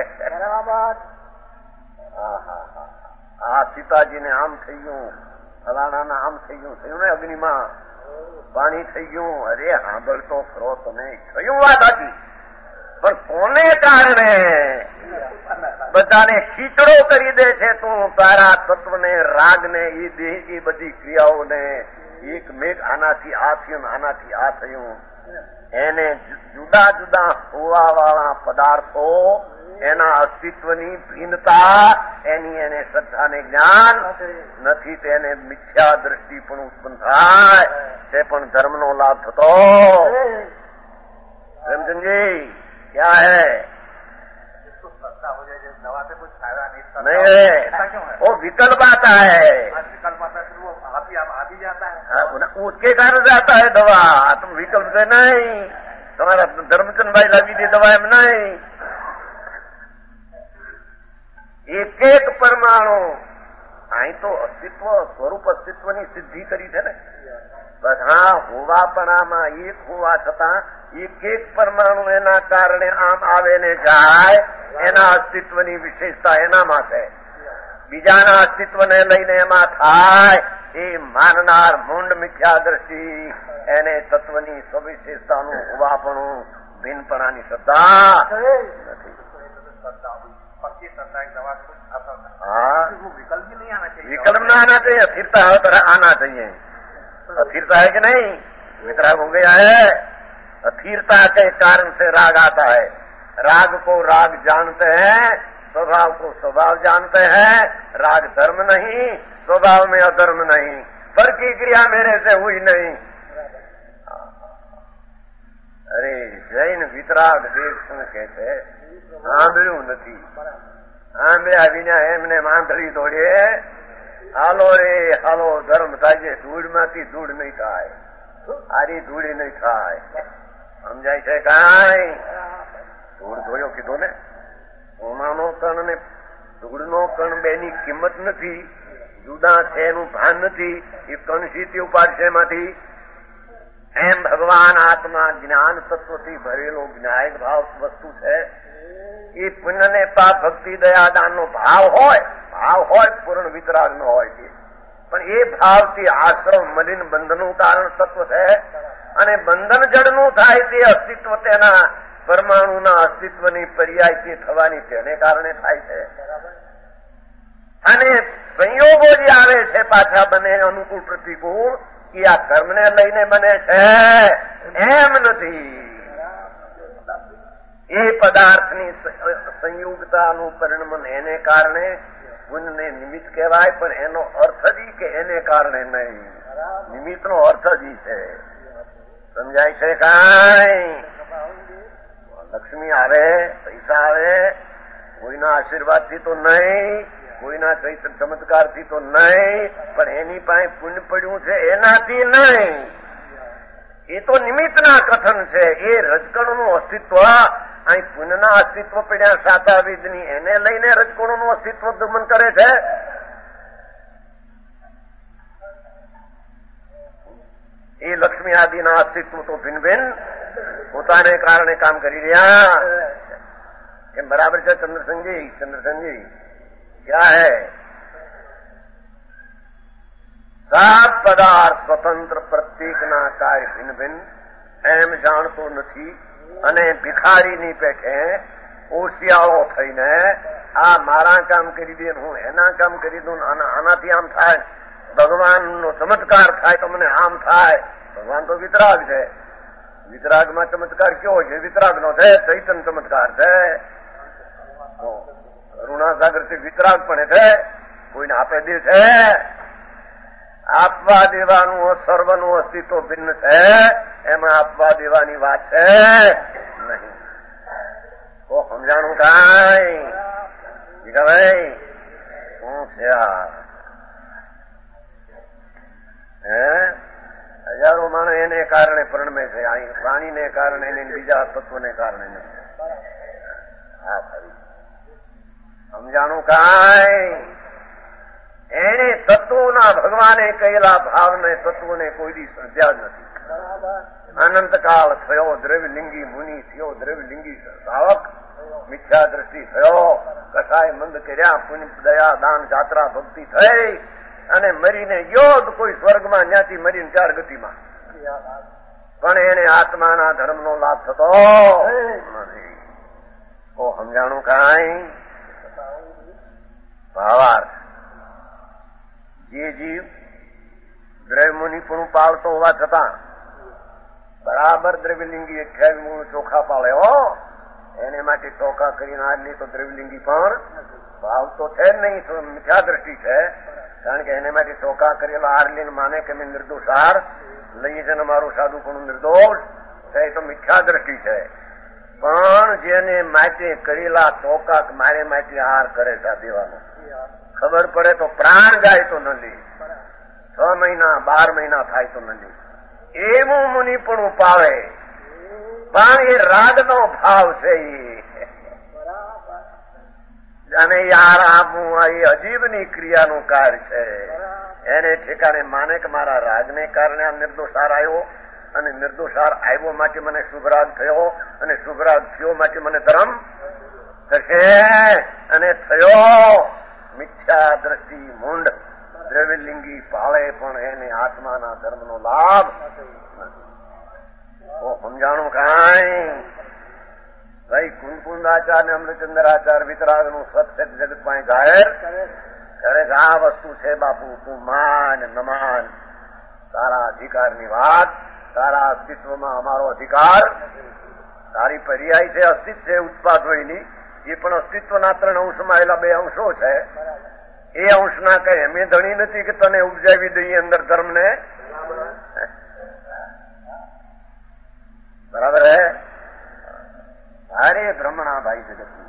આ સીતાજીને આમ થઈ ગયું ફલાણાના આમ થઈ ગયું થયું ને અગ્નિમાં પાણી થઈ ગયું અરે સાંભળતો ખરો તમે થયું વાત હતી પણ કોને કારણે બધાને ખીચડો કરી દે છે તું તારા તત્વને રાગને એ દેહ એ બધી ક્રિયાઓને એક મેઘ આનાથી આ થયું આનાથી આ થયું એને જુદા જુદા હોવા વાળા પદાર્થો એના અસ્તિત્વની ભિન્નતા એની એને શ્રદ્ધાને જ્ઞાન નથી તેને મિથ્યા દ્રષ્ટિ પણ ઉત્પન્ન થાય તે પણ ધર્મનો લાભ થતો રમચંદજી क्या है नहीं है वो विकल्प आता है उसके कारण से आता है दवा तुम विकल्प से नहीं तुम्हारा धर्मचंद भाई लगी थी दवा में नहीं एक एक परमाणु आई तो अस्तित्व स्वरूप अस्तित्वની સિદ્ધિ કરી છે ને બસ હા હોવાપણામાં એક હોવા છતાં એક એક પરમાણુ એના કારણે આમ આવે ને જાય એના અસ્તિત્વની વિશેષતા એનામાં છે બીજાના અસ્તિત્વને લઈને એમાં થાય એ માનનાર મૂંડ મિથ્યા દ્રષ્ટિ એને તત્વની સવિશેષતાનું હોવાપણું ભિન્નપણાની શ્રદ્ધા નથી. हाँ विकल्प ना आना चाहिए, अस्थिरता हो तो आना चाहिए. अस्थिरता है कि नहीं? वितराग हो गया है. अस्थिरता के कारण से राग आता है. राग को राग जानते हैं, स्वभाव को स्वभाव जानते हैं. राग धर्म नहीं, स्वभाव में अधर्म नहीं. पर की क्रिया मेरे से हुई नहीं. अरे जैन वितराग देख શું કે છે? સાંભળ્યું નથી. સાંભળ્યા વિના એમને માંધળી દોડે. હાલો રે હાલો, ધર્મ થાય. ધૂળમાંથી ધૂળ નહીં થાય, આરી ધૂળી નહીં થાય. સમજાય છે કાંઈ? ધૂળ ધોયો કીધો ને. સોનાનો કણ ને ધૂળનો કણ બેની કિંમત નથી, જુદા છે એનું ભાન નથી. એ કણ સીધી ઉપાડશે એમાંથી. એમ ભગવાન આત્મા જ્ઞાન તત્વથી ભરેલો જ્ઞાયક ભાવ વસ્તુ છે. એ પુણ્ય ને પાપ ભક્તિ દયાદાન નો ભાવ હોય, ભાવ હોય પૂર્ણ વિતરાગ નો હોય છે. પણ એ ભાવથી આશ્રમ મલિન બંધનનું કારણ તત્વ છે. અને બંધન જડનું થાય તે અસ્તિત્વ તેના પરમાણુના અસ્તિત્વની પર્યાયથી થવાની તેને કારણે થાય છે. અને સંયોગો જે આવે છે પાછા બને અનુકૂળ પ્રતિકૂળ, એ આ કર્મને લઈને બને છે એમ નથી. એ પદાર્થની સંયુક્તાનું પરિણમન એને કારણે પુણ્યને નિમિત્ત કહેવાય, પણ એનો અર્થ જ કે એને કારણે નહીં. નિમિત્તનો અર્થ જ છે. સમજાય છે કાંઈ? લક્ષ્મી આવે, પૈસા આવે, કોઈના આશીર્વાદથી તો નહીં, કોઈના ચૈત્ર ચમત્કારથી તો નહીં, પણ એની પાસે પુણ્ય પડ્યું છે એનાથી નહીં. એ તો નિમિત્તના કથન છે. એ રજકણનું અસ્તિત્વ અહીં પુણ્યના અસ્તિત્વ પડ્યા સાતા વિધની એને લઈને રજકણોનું અસ્તિત્વ દમન કરે છે. એ લક્ષ્મી આદિના અસ્તિત્વ તો ભિન્ન ભિન્ન પોતાને કારણે કામ કરી રહ્યા. એમ બરાબર છે ચંદ્રસંજી? ચંદ્રસંજી क्या है? સાત પદાર્થ સ્વતંત્ર પ્રત્યેકના કાર્ય ભિન્ન ભિન્ન એમ જાણતો નથી. અને ભિખારીની પેઠે ઓશિયાળો થઈને આ મારા કામ કરી દે, હું એના કામ કરી દઉં, આનાથી આમ થાય, ભગવાનનો ચમત્કાર થાય તો મને આમ થાય. ભગવાન તો વિતરાગ છે. વિતરાગમાં ચમત્કાર કેવો છે? વિતરાગનો છે, ચૈતન્ય ચમત્કાર છે. કરુણાસાગરથી વિતરાગ પણ છે, કોઈને આપે દે છે. આપવા દેવાનું સર્વનું અસ્તિત્વ ભિન્ન છે, એમાં આપવા દેવાની વાત છે નહીં. તો સમજાણું કાંઈ? ભાઈ શું છે આ? હે હજારો માણસ એને કારણે પરણમે છે. અહીં પ્રાણીને કારણે નહીં, બીજા તત્વને કારણે નહીં. હા ખરી. સમજાણું કાંઈ? એને તત્વોના ભગવાને કહેલા ભાવને તત્વોને કોઈ દી સમજ્યા જ નથી. અનંતકાળ થયો દ્રવ્યલિંગી મુનિ થયો, દ્રવ્યલિંગી શ્રાવક, મિથ્યા દ્રષ્ટિ થયો, કસાય મંદ કર્યા, પુણ્ય દયા દાન જાત્રા ભક્તિ થઈ અને મરીને ગયો કોઈ સ્વર્ગમાં, ત્યાંથી મરીને ચાર ગતિમાં. પણ એને આત્માના ધર્મનો લાભ થતો નથી. ઓ સમજાણું કાંઈ? ભાવાર્થ જે જીવ દ્રવ્યમુનિ પણ પાળતો હોવા છતાં બરાબર દ્રવ્યલિંગી અઠ્યાવીસ મૂળ ચોખા પાળે હો, એને માટે ચોખા કરીને આજની તો દ્રવ્યલિંગી પણ ભાવ તો છે જ નહીં, મિથ્યા દ્રષ્ટિ છે. કારણ કે એને માટે ચોખા કરેલો આરલીન માને કે મેં નિર્દોષ હાર લઈએ છે ને મારું સાધુ પણ નિર્દોષ છે, એ તો મિથ્યા દ્રષ્ટિ છે. પણ જેને માટે કરેલા ચોખા મારે માટે હાર કરે છે દેવાનો, ખબર પડે તો પ્રાણ જાય તો ન લે, છ મહિના બાર મહિના થાય તો ન લે, એવું મુનિ પણ પાવે. પણ એ રાગનો ભાવ છે. અને યાર આપવું એ અજીબની ક્રિયાનું કાર્ય છે. એને ઠેકાણે માને કે મારા રાગને કારણે આ નિર્દોષાર આવ્યો, અને નિર્દોષાર આવ્યો માટે મને શુભરાગ થયો, અને શુભરાગ થયો માટે મને ધર્મ થશે, અને થયો મિથ્યા દ્રષ્ટિ મૂંડ દ્રવ્યલિંગી પાળે પણ એને આત્માના ધર્મનો લાભ સમજાણું કાંઈ. ભાઈ કુંદકુંદાચાર ને અમૃતચંદ્રાચાર વિતરાગનું સત્સત જગત પાસે જાહેર કરે કે આ વસ્તુ છે બાપુ, તું માન ન માન, તારા અધિકારની વાત, તારા અસ્તિત્વમાં અમારો અધિકાર, તારી પર્યાય છે અસ્તિત્વ છે ઉત્પાદ હોયની, એ પણ અસ્તિત્વના ત્રણ અંશમાં આવેલા બે અંશો છે. એ અંશના કઈ અમે ધણી નથી કે તને ઉપજાવી દઈએ અંદર ધર્મને. બરાબર હે? ભારે ભ્રમણા ભાઈ જગતની.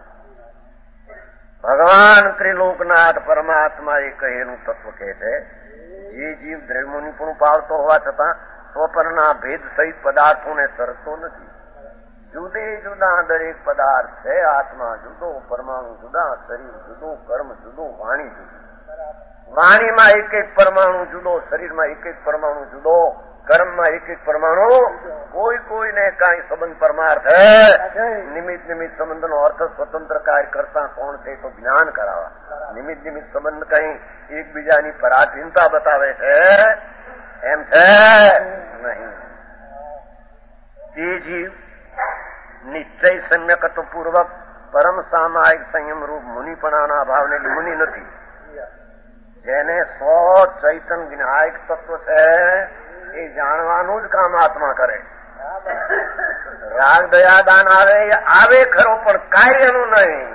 ભગવાન ત્રિલોકનાથ પરમાત્મા એ કહેલું તત્વ કહે છે, જે જીવ દ્રવ્યોની પણ પાવતો હોવા છતાં સ્વપરના ભેદ સહિત પદાર્થોને સરતો નથી. જુદે જુદા દરેક પદાર્થ છે. આત્મા જુદો, પરમાણુ જુદા, શરીર જુદો, કર્મ જુદો, વાણી જુદી. વાણીમાં એક એક પરમાણુ જુદો, શરીરમાં એક એક પરમાણુ જુદો, કર્મમાં એક એક પરમાણુ. કોઈ કોઈને કાંઈ સંબંધ પરમાર્થ હે. નિમિત્ત નિમિત્ત સંબંધનો અર્થ સ્વતંત્ર કાર્ય કરતા કોણ છે તો જ્ઞાન કરાવવા. નિમિત્ત નિમિત્ત સંબંધ કઈ એકબીજાની પરાધીનતા બતાવે છે એમ છે નહીં. તે જીવ નિશ્ચય સમ્યકત્વ પૂર્વક પરમ સામાયિક સંયમ રૂપ મુનિપણાના ભાવને મુનિ નથી. જેને સો ચૈતન જ્ઞાયક તત્વ છે એ જાણવાનું જ કામ આત્મા કરે. રાગ દયા દાન આવે આવે ખરો પણ કાર્યનું નહીં.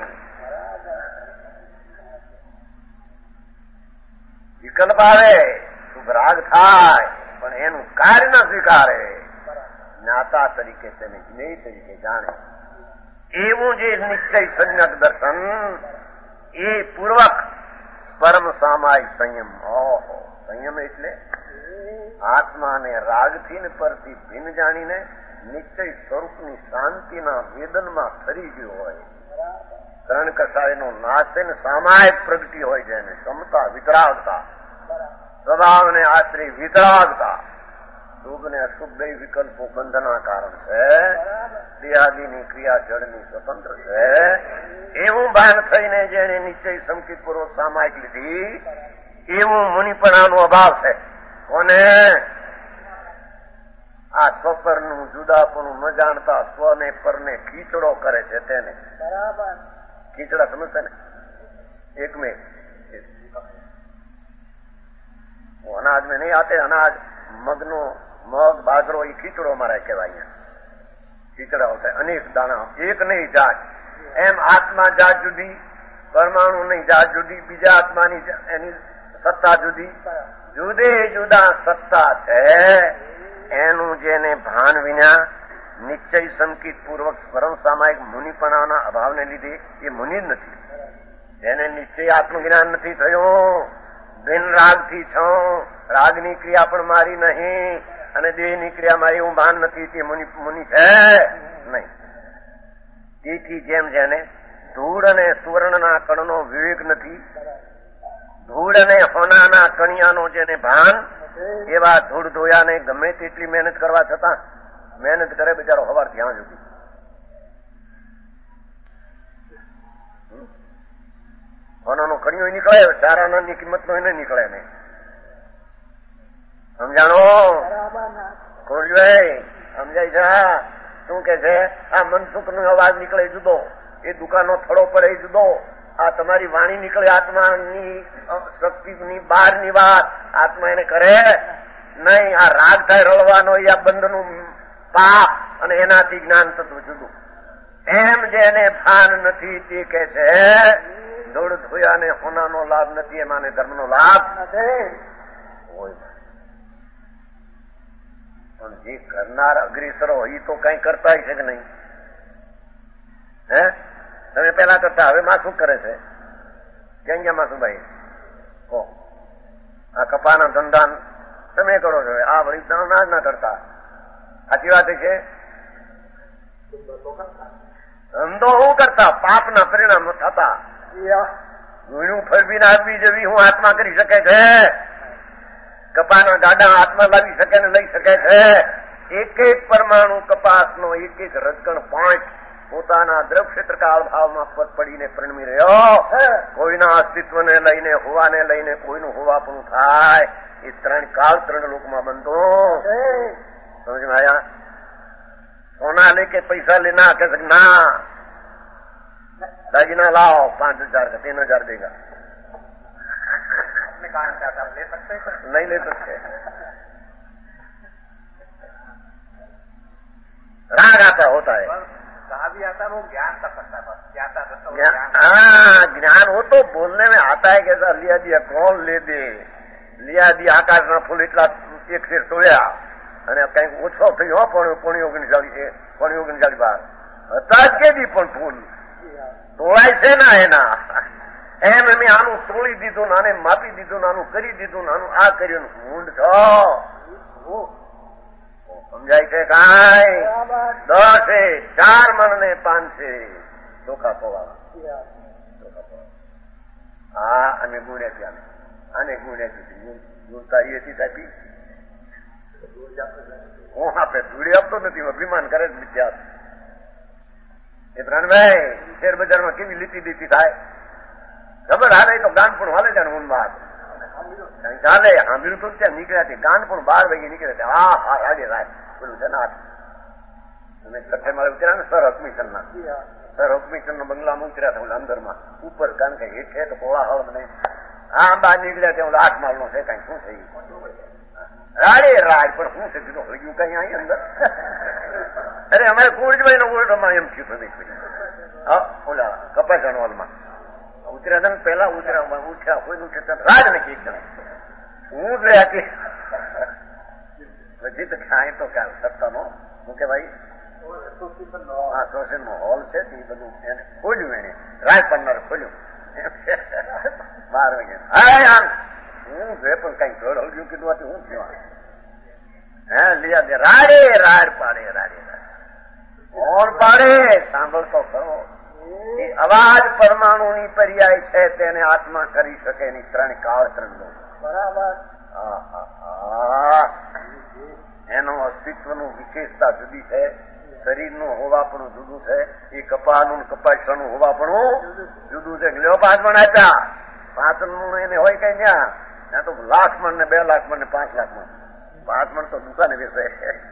વિકલ્પ આવે શુભ રાગ થાય પણ એનું કાર્ય ન સ્વીકારે. જ્ઞાતા તરીકે તેને જ્ઞેય તરીકે જાણે. એવું જે નિશ્ચય સંજ્ઞક દર્શન એ પૂર્વક પરમ સામાયિક સંયમ. ઓહો, સંયમ એટલે આત્માને રાગથી ને પરથી ભિન્ન જાણીને નિશ્ચય સ્વરૂપની શાંતિના વેદનમાં ફરી ગયો હોય. ત્રણ કસાયનો નાશ ને સામાયિક પ્રગતિ હોય છે એને ક્ષમતા, વિતરાગતા, સ્વભાવને આશ્રય વિતરાગતા. શુભ ને અશુભ બે વિકલ્પો બંધના કારણ છે. દેહાદિની ક્રિયા જળની સ્વતંત્ર છે. એવું ભાન થઈને જેને નિશ્ચય સંકિત પૂર્વક સામાયિક લીધી એવું મુનિપણાનો અભાવ છે. કોને? આ સ્વપરનું જુદાપણું ન જાણતા સ્વને પરને ખીચડો કરે છે તેને. ખીચડા સમજશે ને? એક में वो अनाज में नहीं आते, अनाज मगनो मग बाजरो ये खीचड़ो हमारा कहवाय. खीचड़ा होता है अनेक दाना, एक नहीं जात. एम आत्मा जात जुदी, परमाणु नहीं जात जुदी, बीजा आत्मानी एनी सत्ता जुदी. જુદે જુદા સત્તા છે એનું જેને ભાન વિના નિશ્ચય સંકિત પૂર્વક પરમ સામાયિક મુનિપણાના અભાવને લીધે એ મુનિ જ નથી. જેને નિશ્ચય આત્મજ્ઞાન નથી થયું, બિન રાગથી છો, રાગની ક્રિયા પણ મારી નહીં અને દેહની ક્રિયા મારી એવું ભાન નથી, તે મુનિ મુનિ છે નહીં. તેથી જેમ જેને ધૂળ અને સુવર્ણના કણનો વિવેક નથી, ધૂળ અને હોનાના કણિયાનો જેને ભાન, એવા ધૂળ ધોયાને ગમે તેટલી મહેનત કરવા છતાં મહેનત કરે બિચારો હવાર ત્યાં સુધી. હોનાનો કણિયો નીકળે, ચારાની કિંમત નો એને નીકળે નહીં. સમજાણો? ખોરભાઈ સમજાય છે? શું કે છે? આ મનસુખ નો અવાજ નીકળે જુદો, એ દુકાનો થડો પડે જુદો, આ તમારી વાણી નીકળે આત્માની શક્તિની બહારની વાત આત્મા એને કરે નહીં. આ રાગ થાય રળવાનો એ આ બંધનું પાપ અને એનાથી જ્ઞાન તત્વ જુદું. એમ જેને ભાન નથી તે કે છે ધૂળ ધોયાને હોનાનો લાભ નથી, એમાંને ધર્મનો લાભ નથી. પણ જે કરનાર અગ્રેસરો એ તો કઈ કરતા છે કે નહીં? હે તમે પેલા કરતા, હવે માં શું કરે છે? ક્યાં ગયા માસુભાઈ? ઓ આ કપાના ધંધા તમે કરો છો, આ વળી ના ના કરતા. સાચી વાત છે? ધંધો હું કરતા પાપના પરિણામ થતા. ગુણ્યું ફરવીને આપવી જવી હું આત્મા કરી શકે છે? કપાના દાડા આત્મા લાવી શકે ને લઈ શકે છે? એક એક પરમાણુ કપાસનો એક એક રજકણ પોઈન્ટ પોતાના દ્રવ ક્ષેત્ર કાળ ભાવમાં પદ પડીને પ્રણમી રહ્યો. કોઈના અસ્તિત્વને લઈને હોવાને લઈને કોઈનું હોવાપણું થાય એ ત્રણ કાળ ત્રણ લોકમાં બનતો. સમજ में आया? सोना लेके पैसा लेना कह सकते ना दागिना लाओ पांच हजार का तीन हजार देगा ले सकते नहीं ले सकते. राग आता होता है भी आता वो ज्ञान का पता हाँ ज्ञान हो तो बोलने में आता है कैसा लिया दिया कौन ले दे लिया दिया આકાશના ફૂલ એટલા એક શેર તોડ્યા અને કઈક ઓછો થયો પણ પોણી ઓગણચાલીસ પોણી ઓગણચાલીસ બાર હતા જ કેદી પણ ફૂલ તોડાય છે ને એના એમ એમ આનું તોડી દીધું ને આને માપી દીધું ને આનું કરી દીધું ને આનું આ કર્યું ઊંડ છો સમજાય છે કાંઈ? દસ છે ચાર મણ ને પાંચ છે ચોખા પવા હા અને ગુણ્યા ત્યાં આને ગુણ્યા કીધી ગુણ તારી હતી તાપી હું આપે ધૂળી આપતો નથી અભિમાન કરે જ વિદ્યા. એ પ્રાણભાઈ શેર બજારમાં કેવી લીટી દીટી થાય ખબર હાલે તો ગાન પણ હાલે જાય ઊન બહાર ચાલે સાંભળ્યું તો ત્યાં નીકળ્યા છે ગાન પણ બાર વાગે નીકળે છે. હા હા આજે રાત પેલું છે ને આઠ અને કઠે મારે ઉતર્યા ને સર હકમીચંદ ના સર હકમીચંદ નો બંગલામાં ઉતર્યા હતા અંદરમાં ઉપર કારણ કે હેઠે તો પોળા હળ મને હા બહાર નીકળ્યા ત્યાં આઠ માળ નો છે કઈ શું થઈ રાડે રાડ પણ શું છે કીધું હળગ્યું કઈ અહીં અંદર અરે અમારે કુંવરજીભાઈ નો ઓરડોમાં એમ થયું નહીં ઓલા કપાસણ હોલમાં ઉતર્યા હતા ને પેલા ઉતર્યા ઉઠ્યા કોઈ ઉઠે રાજ નથી એકદમ હું જ રહ્યા કે પછી તો ક્યાંય તો ક્યાં સત્તાનો હું કે ભાઈ હા સોશિયલ નો હોલ છે એ બધું એને ખોલ્યું એને રાજ પન્નાર ખોલ્યું બાર વાગે હા હું જે પણ કઈ ઘર હળગ્યું કીધું હતું હું થયું હે લીયા દે રાડે રાડ પાડે રાડે રાડ કોણ પાડે સાંભળતો ખરો એ અવાજ પરમાણુની પર્યાય છે તેને આત્મા કરી શકે એની ત્રણ કાળ ત્રણ લો બરાબર એનો અસ્તિત્વનું વિશેષતા જુદી છે શરીરનું હોવાપણું જુદું છે એ કપાનું કપાસનું હોવાપણું જુદું છે. લ્યો પાંચ મણ આપ્યા પાંચ મણ એને હોય કઈ ત્યાં ત્યાં તો લાખ મણ ને બે લાખ મણ ને પાંચ લાખ મણ પાંચ મણ તો દુકાને વેચે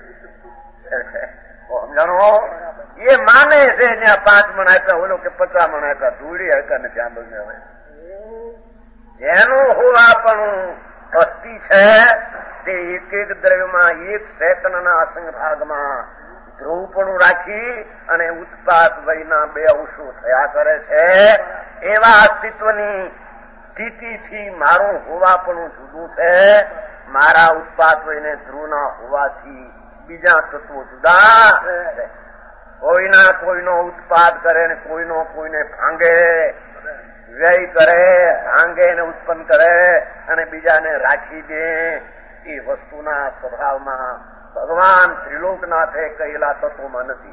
સમજાણો એ માને છે ત્યાં પાંચ મણ આપ્યા ઓલો કે પચાસ મણ આપ્યા ધૂળી આપ્યા ને ત્યાં બધું હવે એનું હોવાપણું અસ્થિ છે તે એક એક દ્રવ્યમાં એક સેકન્ડના અસંગ ભાગમાં ધ્રુવપણું રાખી અને ઉત્પાદ વયના બે અંશો થયા કરે છે. એવા અસ્તિત્વની સ્થિતિથી મારું હોવાપણું જુદું છે. મારા ઉત્પાદ વયને ધ્રુવના હોવાથી બીજા તત્વો જુદા છે. કોઈના કોઈનો ઉત્પાદ કરે ને કોઈનો કોઈને ભાંગે વ્યય કરે ભાંગે ને ઉત્પન્ન કરે અને બીજાને રાખી દે એ વસ્તુના સ્વભાવમાં ભગવાન ત્રિલોકનાથે કહેલા તત્વોમાં નથી.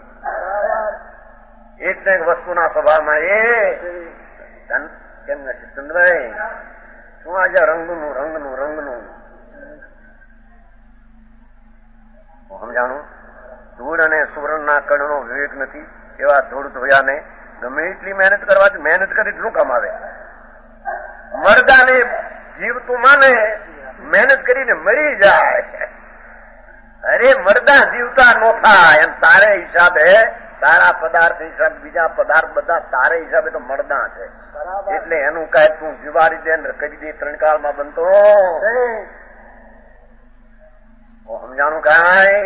એક ને એક વસ્તુના સ્વભાવમાં એ કેમ નથી ચંદ્રભાઈ શું આજે રંગનું રંગનું રંગનું સમજાણું ધૂળ અને સુવર્ણના કણનો વિવેક નથી એવા ધૂળ ધોયાને ગમે એટલી મહેનત કરવાથી મહેનત કરી શું કામ આવે? મરદાને જીવતું માને મહેનત કરીને મરી જાય. અરે મરદા જીવતા નો થાય એમ તારે હિસાબે તારા પદાર્થ હિસાબે બીજા પદાર્થ બધા તારે હિસાબે તો મરદા છે એટલે એનું કઈ તું જીવાડી દે કરી દે ત્રણ કાળમાં બનતો સમજાણું કાંઈ?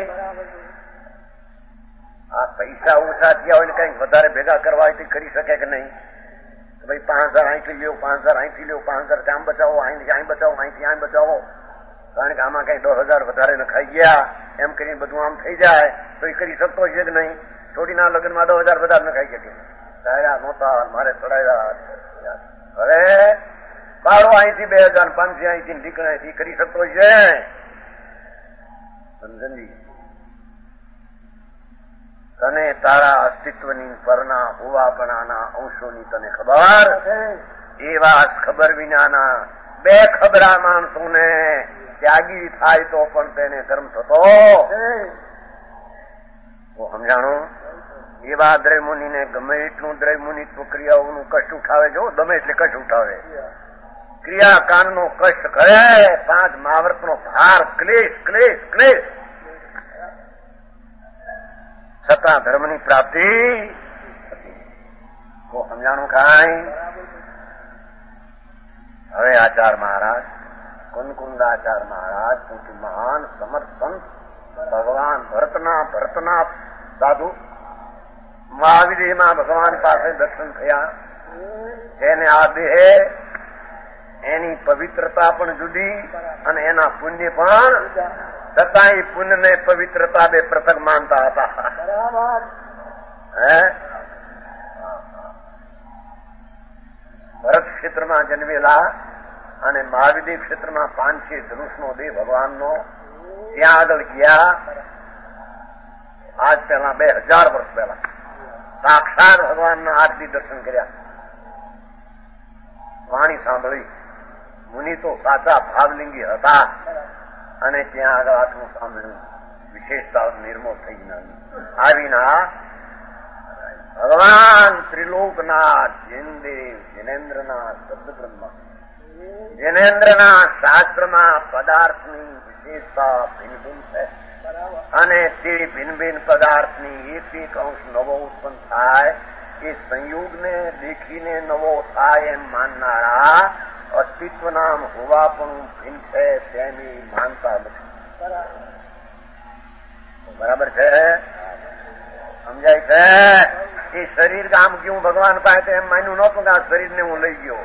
આ પૈસા ઓછા થયા હોય ને કઈક વધારે ભેગા કરવા હોય કરી શકે કે નહીં? ભાઈ પાંચ હજાર અહીંથી લ્યો પાંચ હજાર અહીંથી લ્યો પાંચ હજાર આમ બચાવો અહીંથી અહીં બચાવો અહીંથી આમ બચાવો કારણ કે આમાં કઈ દસ હજાર વધારે નખાઈ ગયા એમ કરીને બધું આમ થઈ જાય તો એ કરી શકતો છે કે નહીં? છોડીના લગ્નમાં દસ હજાર વધારે નખાઈ શકે ચાયા નહોતા મારે ચડાવ્યા હવે બાળો અહીંથી બે હજાર પાંચથી અહીંથી નીકળે કરી શકતો છે સમજણજી? તને તારા અસ્તિત્વની પરના હોવાપણાના અંશોની તને ખબર એવા ખબર વિનાના બે ખબરા માણસોને ત્યાગી થાય તો પણ તેને કર્મ થતો સમજાણું? એવા દ્રવ્યમુનિને ગમે એટલું દ્રવ્યમુનિત્વ ક્રિયાઓનું કષ્ટ ઉઠાવે જો ગમે એટલે કષ્ટ ઉઠાવે, ક્રિયા કાનનો કષ્ટ કરે, પાંચ મહાવ્રતનો ભાર, ક્લેશ ક્લેશ ક્લેશ, છતાં ધર્મની પ્રાપ્તિ કો સમજાણું કાંઈ. હવે આચાર મહારાજ, કુનકુંદાચાર મહારાજ પૂછ્યું, મહાન સમર્થ સંત ભગવાન ભરતના ભરતના સાધુ મહાવિદેહમાં ભગવાન પાસે દર્શન થયા. એને આ દેહ એની પવિત્રતા પણ જુદી અને એના પુણ્ય પણ, છતાં એ પુણ્ય ને પવિત્રતા બે પૃથક માનતા હતા. હે ભરત ક્ષેત્રમાં જન્મેલા અને મહાવિદેહ ક્ષેત્રમાં પાંચે ધનુષનો દેહ ભગવાનનો, ત્યાં આગળ ગયા. આજ પહેલા બે હજાર વર્ષ પહેલા સાક્ષાત ભગવાનના આરતી દર્શન કર્યા, વાણી સાંભળી. મુનિ તો સાચા ભાવલિંગી હતા અને ત્યાં આગળ આટલું સાંભળ્યું, વિશેષતા નિર્મોહ થઈ ના આવીના ભગવાન ત્રિલોકનાથ જૈનદેવ જૈનેન્દ્રના શબ્દ બ્રહ્મ, જૈનેન્દ્રના શાસ્ત્રમાં પદાર્થની વિશેષતા ભિન્ન ભિન્ન છે અને તે ભિન્ન ભિન્ન પદાર્થની એક એક અંશ નવો ઉત્પન્ન થાય, એ સંયોગને દેખીને નવો થાય એમ માનનારા અસ્તિત્વ નામ હોવા પણ ભિન્ન છે તેની માનતા નથી. બરાબર છે? સમજાય છે? એ શરીર ગામ ગયું ભગવાન પાસે એમ માન્યું નહોતું કે આ શરીરને હું લઈ ગયો.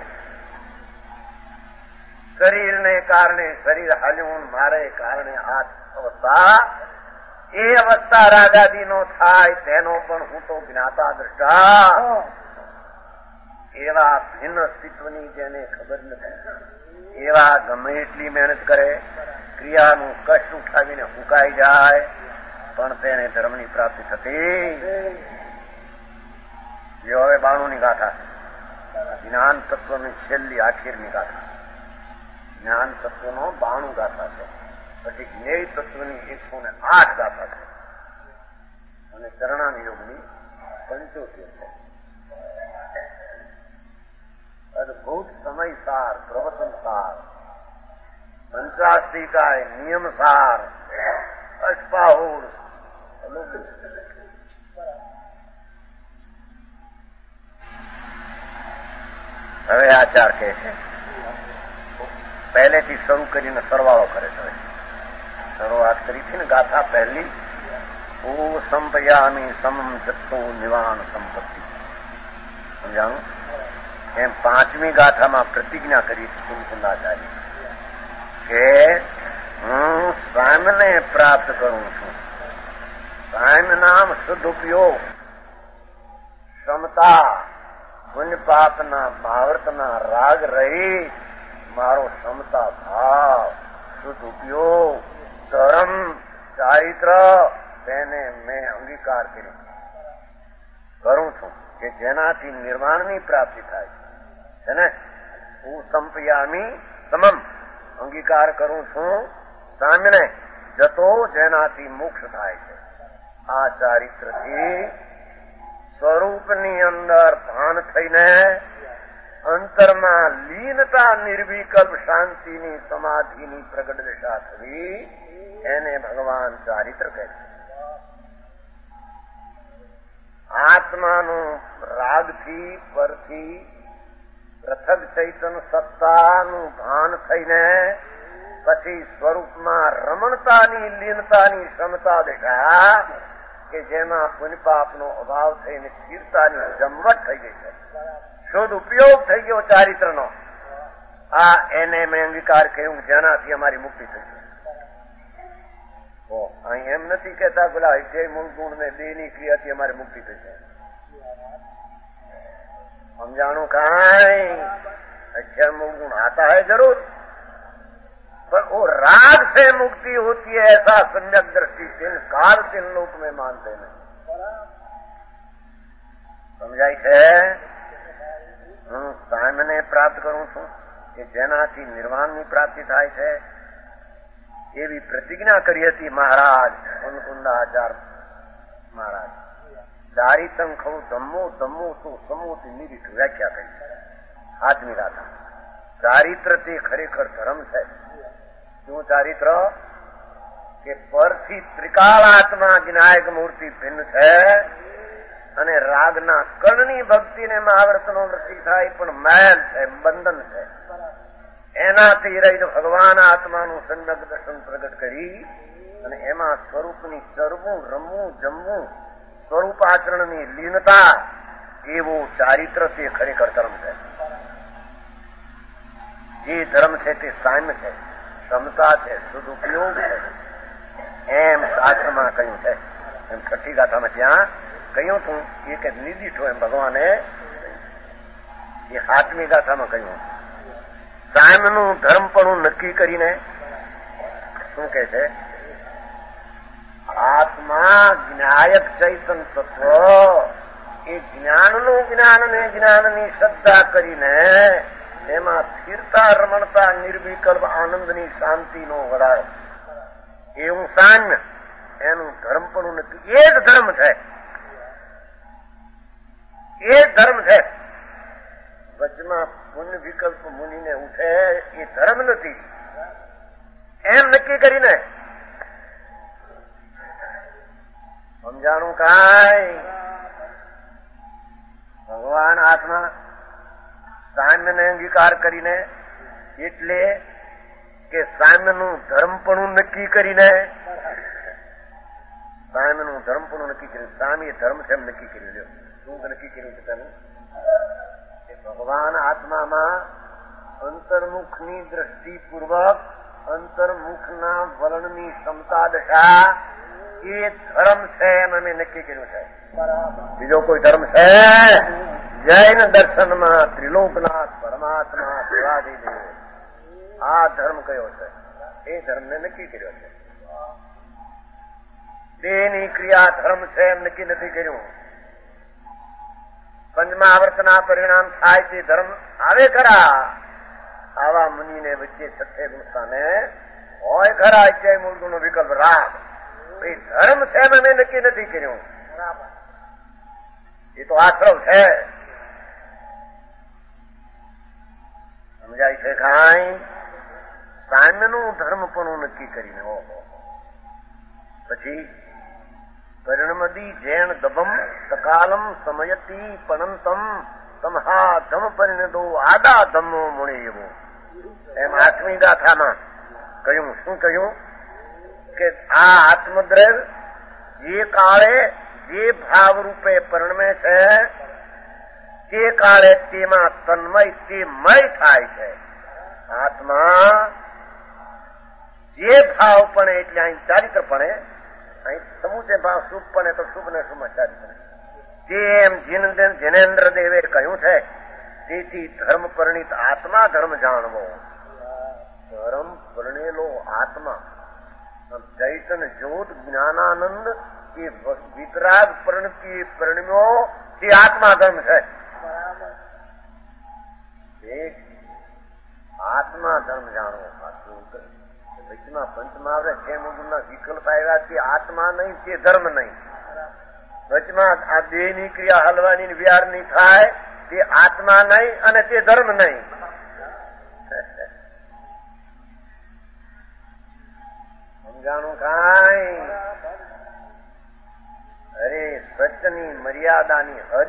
શરીરને કારણે શરીર હાલ્યું, મારે કારણે આ અવસ્થા, એ અવસ્થા રાગાદી નો થાય તેનો પણ હું તો જ્ઞાતા દ્રષ્ટા. એવા ભિન્ન અસ્તિત્વની જેને ખબર નથી, એવા ગમે એટલી મહેનત કરે, ક્રિયાનું કષ્ટ ઉઠાવીને ફૂંકાઈ જાય, પણ તેને ધર્મની પ્રાપ્તિ થતી. જો હવે બાણુની ગાથા, જ્ઞાન તત્વની છેલ્લી આખીરની ગાથા, જ્ઞાન તત્વનો બાણું ગાથા છે, પછી જ્ઞેય તત્વની એકસો ને આઠ ગાથા છે અને ચરણાન યોગની પંચોતેર છે. અદભુત સમય સાર, પ્રવચન સાર, પંચાષ્ટિકાય નિયમ સાર, અષ્ટાહુર. હવે આચાર કહે છે, પહેલેથી શરૂ કરીને સરવાળો કરે છે. શરૂઆત કરી છે ને ગાથા પહેલી, ઓ સંપયામી સમમ જત્તો નિવાન સંપત્તિ. સમજાણું? એમ પાંચમી ગાથામાં પ્રતિજ્ઞા કરી છે કુનકુંદાચાર્ય કે હું સામને પ્રાપ્ત કરું છું. સામ નામ શુદ્ધ ઉપયોગ, ક્ષમતા, પુણ્ય પાપના ભાવર્તના રાગ રહી મારો ક્ષમતા ભાવ, શુદ્ધ ઉપયોગ, ધર્મ, ચારિત્ર, તેને મેં અંગીકાર કર્યો કરું છું કે જેનાથી નિર્વાણની પ્રાપ્તિ થાય છે ને. હું સંપયામી સમમ, અંગીકાર કરું છું સામને જતો જેનાથી મોક્ષ થાય છે. આ ચારિત્રથી સ્વરૂપની અંદર ભાન થઈને અંતરમાં લીનતા, નિર્વિકલ્પ શાંતિની સમાધિની પ્રગટ દશા થવી, એને ભગવાન ચારિત્ર કહે છે. આત્માનું રાગથી પરથી પૃથક ચૈતન સત્તાનું ભાન થઈને પછી સ્વરૂપમાં રમણતાની, લીનતાની ક્ષમતા દેખાય કે જેમાં પુણ્યપાપનો અભાવ થઈને સ્થિરતાની જમવટ થઈ ગઈ છે, શુદ્ધ ઉપયોગ થઈ ગયો ચારિત્રનો. આ એને મેં અંગીકાર કર્યું જેનાથી અમારી મુક્તિ થઈ ગઈ. અહીં એમ નથી કેતા પેલા અધ્યાય મૂળ ગુણ ને બે ની ક્રિયાથી અમારી મુક્તિ થઈ જાય. સમજાણું કાંઈ? अक्षर मूल गुण आता है जरूर, पर वो राग से मुक्ति होती है ऐसा सम्यक दृष्टि तीन काल तीन लोक में मानते नहीं. समझाई है? હું સામને પ્રાપ્ત કરું છું કે જેનાથી નિર્વાણની પ્રાપ્તિ થાય છે એવી પ્રતિજ્ઞા કરી હતી મહારાજ કુનકુંદાચાર્ય મહારાજ. ચારિતં ખવું ધમ્મો ધમ્મો તો સમૂહથી નિરીઠ વ્યાખ્યા કરી હાથની રાધા. ચારિત્ર તે ખરેખર ધર્મ છે. શું ચારિત્ર? કે પરથી ત્રિકાળ આત્મા વિનાયક મૂર્તિ ભિન્ન છે અને રાગના કણની ભક્તિને મહાવ્રતનો વૃત્તિ થાય પણ મેલ છે, બંધન છે. એનાથી રહીને ભગવાન આત્માનું સમ્યક દર્શન પ્રગટ કરી અને એમાં સ્વરૂપની ચરવું, રમવું, જમવું, સ્વરૂપ આચરણની લીનતા, એવું ચારિત્ર તે ખરેખર ધર્મ છે. જે ધર્મ છે તે સામ્ય છે, ક્ષમતા છે, સદુપયોગ છે, એમ શાસ્ત્રમાં કહ્યું છે. એમ છઠ્ઠી ગાથામાં ત્યાં કહ્યું હતું એ કે નિર્દિષ્ટો એમ ભગવાને એ સાતમી ગાથામાં કહ્યું. સામ્યનું ધર્મપણું નક્કી કરીને શું કે છે? આત્મા જ્ઞાયક ચૈતન તત્વ એ જ્ઞાનનું જ્ઞાન ને જ્ઞાનની શ્રદ્ધા કરીને એમાં સ્થિરતા, રમણતા, નિર્વિકલ્પ આનંદની શાંતિનો વડાય એવું સામ્ય એનું ધર્મપણું નક્કી. એ જ ધર્મ છે, એ જ ધર્મ છે. વચમાં પુણ્ય વિકલ્પ મુનિને ઉઠે એ ધર્મ નથી એમ નક્કી કરીને સમજાણું કાંઈ ભગવાન આત્મા સામ્યને અંગીકાર કરીને એટલે કે સામ્યનું ધર્મપણું નક્કી કરીને સામ્યનું ધર્મપણું નક્કી કર્યું. સામ્ય ધર્મ છે એમ નક્કી કર્યું. લ્યો શું નક્કી કર્યું છે તેનું? ભગવાન આત્મામાં અંતર્મુખની દ્રષ્ટિપૂર્વક અંતર્મુખના વલણની ક્ષમતા દશા એ ધર્મ છે એમ અમે નક્કી કર્યું છે. બીજો કોઈ ધર્મ છે? જૈન દર્શનમાં ત્રિલોકનાથ પરમાત્મા દેવાદિદેવ આ ધર્મ કયો છે? એ ધર્મને નક્કી કર્યો છે. તેની ક્રિયા ધર્મ છે એમ નક્કી નથી કર્યું. પંચમહાવર્તના પરિણામ થાય તે ધર્મ આવે ખરા. આવા મુનિને વચ્ચે છઠ્ઠે ગુણસ્થાને હોય ખરા અધ્યાય મૂળ ગુણનો વિકલ્પ રાગ. એ ધર્મ છે એમ અમે નક્કી નથી કર્યું. એ તો આશ્રવ છે. સમજાય છે કાંઈ? સામ્યનું ધર્મપણું નક્કી કરીને ઓહો પછી પરિણમદી જૈન દભમ સકાલમ સમયતી પણંતમ તમહા ધમ પરિણદો આદા ધમો મુણે એવો એમ આઠમી ગાથામાં કહ્યું. શું કહ્યું? કે આ આત્મદ્રવ્ય જે કાળે જે ભાવ રૂપે પરિણમે છે તે કાળે તેમાં તન્મય તે મય થાય છે. આત્મા જે ભાવ પણ એટલે અહીં ચારિત્ર પણ અહીં સમૂચે ભાવ શુભ પણ તો શુભ ને શુભ ચારિત્ર તેમ જિનેન્દ્ર દેવે કહ્યું છે. તેથી ધર્મ પરિણિત આત્મા ધર્મ જાણવો. ધર્મ પરણેલો આત્મા ચૈતન જ્યોત જ્ઞાનાનંદ એ વિતરાગ પરિણતિ પરિણમ્યો તે આત્મા ધર્મ છે. આત્મા ધર્મ જાણવો. વચમાં પંચમહાવરે જે મુગુના વિકલ્પ આવ્યા તે આત્મા નહીં, તે ધર્મ નહીં. વચમાં આ દેહ ની ક્રિયા હલવાની વિહારની થાય તે આત્મા નહીં અને તે ધર્મ નહીં. સમજાણું કાંઈ? અરે સત્યની મર્યાદાની હદ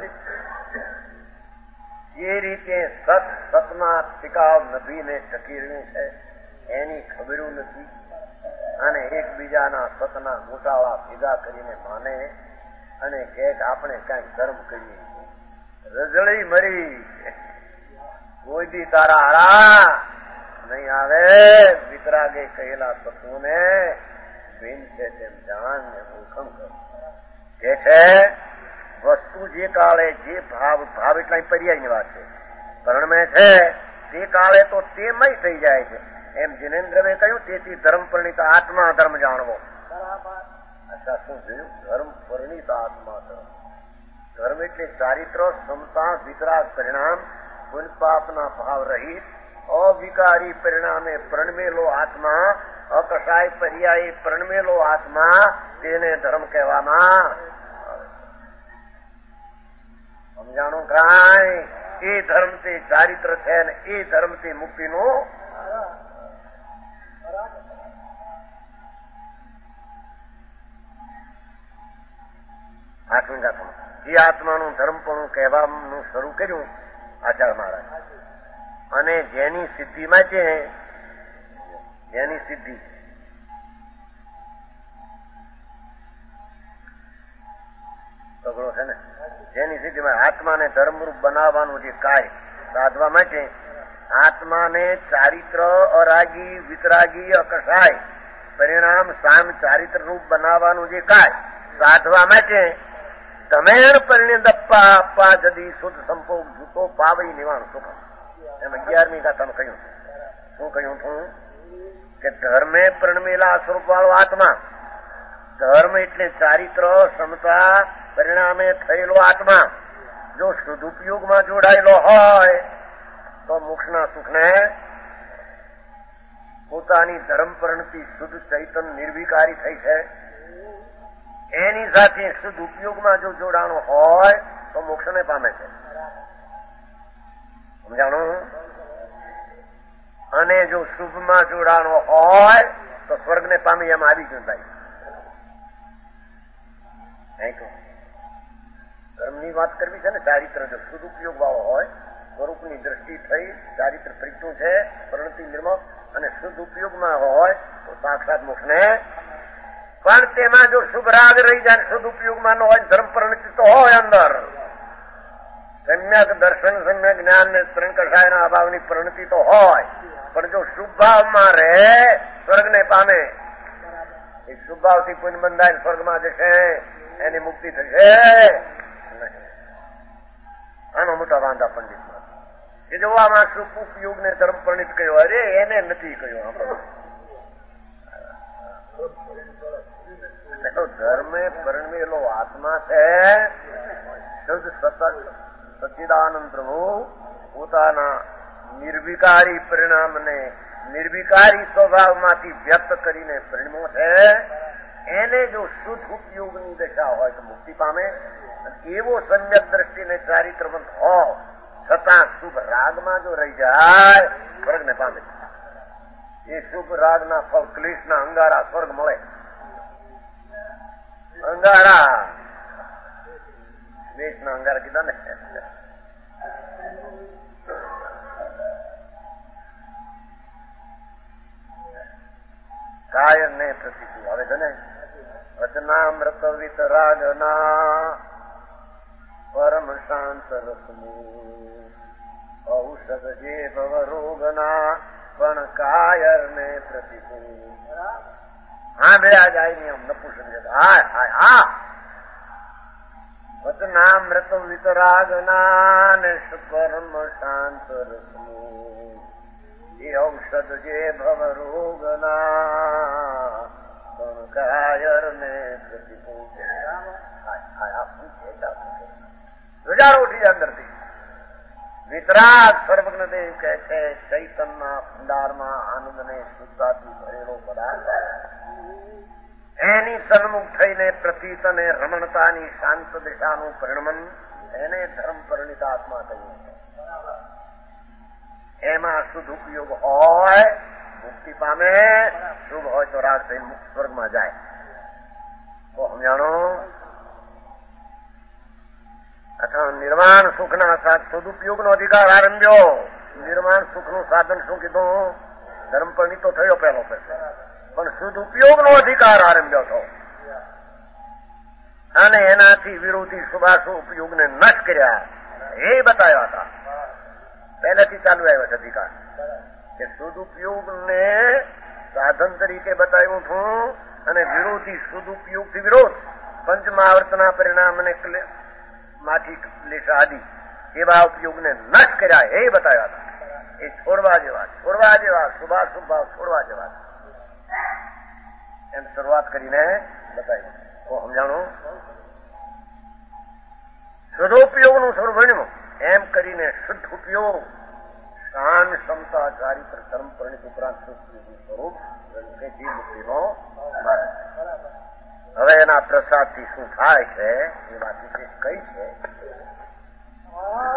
જે રીતે સત સતમાં ટીકાવ નભીને ટકી રહ્યું છે એની ખબરું નથી અને એકબીજાના સતના ગોટાળા ભેગા કરીને માને અને કે આપણે કઈક ધર્મ કરીએ. રજળી મરી કોઈ દી તારા હારા નહીં આવે. વિતરાગે કહેલા તત્વોને બેન છે તેમ જાણ ને ઓળખણ કર કે છે. વસ્તુ જે કાળે જે ભાવ ભાવ એટલા પર્યાયની વાત છે પરણમે છે તે કાળે તો તેમય થઈ જાય છે. એમ જિનેન્દ્રએ કહ્યું તેથી ધર્મ પરિણીત આત્મા ધર્મ જાણવો. અચ્છા શું જોયું? ધર્મ પરિણીત આત્મા ધર્મ. ધર્મ એટલે ચારિત્ર, ક્ષમતા, વિતરાગ પરિણામ, પુન પાપના ભાવ રહિત અવિકારી પરિણામે પ્રણમેલો આત્મા, અકસાય પર્યાયી પ્રણમેલો આત્મા તેને ધર્મ કહેવામાં. સમજાણું કાંઈ? એ ધર્મથી ચારિત્ર છે ને એ ધર્મથી મુક્તિનું આઠમી ગાથામાં જે આત્માનું ધર્મપણું કહેવાનું શરૂ કર્યું આચાર્ય મહારાજ, અને જેની સિદ્ધિમાં છે, જેની સિદ્ધિ તગડો છે ને, જેની સિદ્ધિમાં આત્માને ધર્મરૂપ બનાવવાનું જે કાય સાધવા માટે આત્માને ચારિત્ર અરાગી વિતરાગી અકસાય પરિણામ સામ ચારિત્ર રૂપ બનાવવાનું જે કાય સાધવા માટે ધમેણ પરિણે દપ્પા આપવા જદી શુદ્ધ સંપોગ જૂતો પાવઈ નિવાણ સુખ. એમ અગિયારમી ગાથામાં કહ્યું. શું કહ્યું હતું? કે ધર્મે પ્રણમેલા સ્વરૂપ વાળો આત્મા, ધર્મ એટલે ચારિત્ર સમતા પરિણામે થયેલો આત્મા જો સદુપયોગમાં જોડાયેલો હોય તો મોક્ષના સુખને પોતાની ધર્મ પરણતી શુદ્ધ ચૈતન્ય નિર્વિકારી થઈ છે. એની સાથે શુદ્ધ ઉપયોગમાં જો જોડાણો હોય તો મોક્ષને પામે છે. સમજાણું? અને જો શુભમાં જોડાણો હોય તો સ્વર્ગને પામી એમ આવી ગયું ભાઈ. ધર્મની વાત કરવી છે ને, ચારિત્ર જો સદુપયોગ વાળો હોય, સ્વરૂપની દ્રષ્ટિ થઈ, ચારિત્ર પ્રીતું છે, પ્રણતિ નિર્મળ અને શુદ્ધ ઉપયોગમાં હોય તો સાક્ષાત મોક્ષને. પણ તેમાં જો શુભ રાગ રહી જાય, શુદ્ધ ઉપયોગમાં ન હોય, ધર્મ પ્રણતિ તો હોય અંદર, સમ્યક દર્શન સમ્યક જ્ઞાન ને ત્રણ કષાયના અભાવની પ્રણતિ તો હોય, પણ જો શુભ ભાવમાં રહે સ્વર્ગને પામે. એ શુભ ભાવથી પુણ્ય બંધાય સ્વર્ગમાં જશે, એની મુક્તિ થશે. આનો મોટા વાંધા પંડિતમાં કે જો આમાં શુભ ઉપયોગ ને ધર્મ પરિણિત કહ્યો, અરે એને નથી કહ્યું. ધર્મે પરણવેલો આત્મા છે, શુદ્ધ સતત સચ્ચિદાનંદ પ્રભુ પોતાના નિર્વિકારી પરિણામને નિર્વિકારી સ્વભાવમાંથી વ્યક્ત કરીને પરિણમો છે. એને જો શુદ્ધ ઉપયોગની દશા હોય તો મુક્તિ પામે. એવો સમ્યક દ્રષ્ટિને ચારિત્રવંત હોય છતાં શુભ રાગમાં જો રહી જાય સ્વર્ગને પામે. એ શુભ રાગના ફળ ક્લેશના અંગારા સ્વર્ગ મળે. અંગારા ક્લેશના અંગારા કીધા ને. કાયર ને પ્રતિકૂળ આવે છે ને. વચનામૃત વિતરાગના પરમ શાંત રસનું ઔષધ જે ભવ રોગના પણ કાયર ને પ્રતિકૂળ. હા બે આ જાય ને એમ નપુસક હાય હાય હા. વચનામૃત વિતરાગના ને પરમ શાંત રસનું એ ઔષધ જે ભવ રોગના પણ કાયર ને પ્રતિકૂળ. ધ્વજારો ઉઠી જાય અંદરથી. વિતરાગ સર્વજ્ઞ દેવ કહે છે ચૈતનના ભંડારમાં આનંદને શુદ્ધાથી ભરેલો પદાર્થ એની સન્મુખ થઈને પ્રતીત અને રમણતાની શાંત દિશાનું પરિણમન એને ધર્મ પરિણિત આત્મા કહ્યું છે. એમાં શુદ્ધ ઉપયોગ હોય મુક્તિ પામે, શુભ હોય તો રાગ થઈને મુક્ત સ્વર્ગમાં જાય. તો સમજાણો? અથવા નિર્વાણ સુખના સાથ સદુપયોગનો અધિકાર આરંભ્યો. નિર્વાણ સુખનું સાધન શું કીધું? ધર્મ પરિણીતો થયો પહેલો પહેલો, પણ સદુપયોગનો અધિકાર આરંભ્યો હતો અને એનાથી વિરોધી શુભાશુભ ઉપયોગને નષ્ટ કર્યા એ બતાવ્યા હતા. પહેલેથી ચાલુ આવ્યો છે અધિકાર કે સદુપયોગને સાધન તરીકે બતાવ્યું છું અને વિરોધી સદુપયોગથી વિરોધ પંચમહાવર્તના પરિણામને માંથી ક્લેશ આદિ એવા ઉપયોગને નષ્ટ કર્યા એ બતાવ્યા હતા. એ છોડવા જેવા છોડવા જેવા શુભાશુભ ભાવ છોડવા જેવા એમ શરૂઆત કરીને બતાવ્યું. તો સમજાણું? સદોપયોગનું સ્વરૂપ ભણ્યું એમ કરીને શુદ્ધ ઉપયોગ શાન ક્ષમતા ચારિત્ર ધર્મ પરિણિત ઉપરાંત શુદ્ધ સ્વરૂપ મુક્તિનો માર્ગ. હવે એના પ્રસાદથી શું થાય છે એ વાત વિશેષ કઈ છે Oh.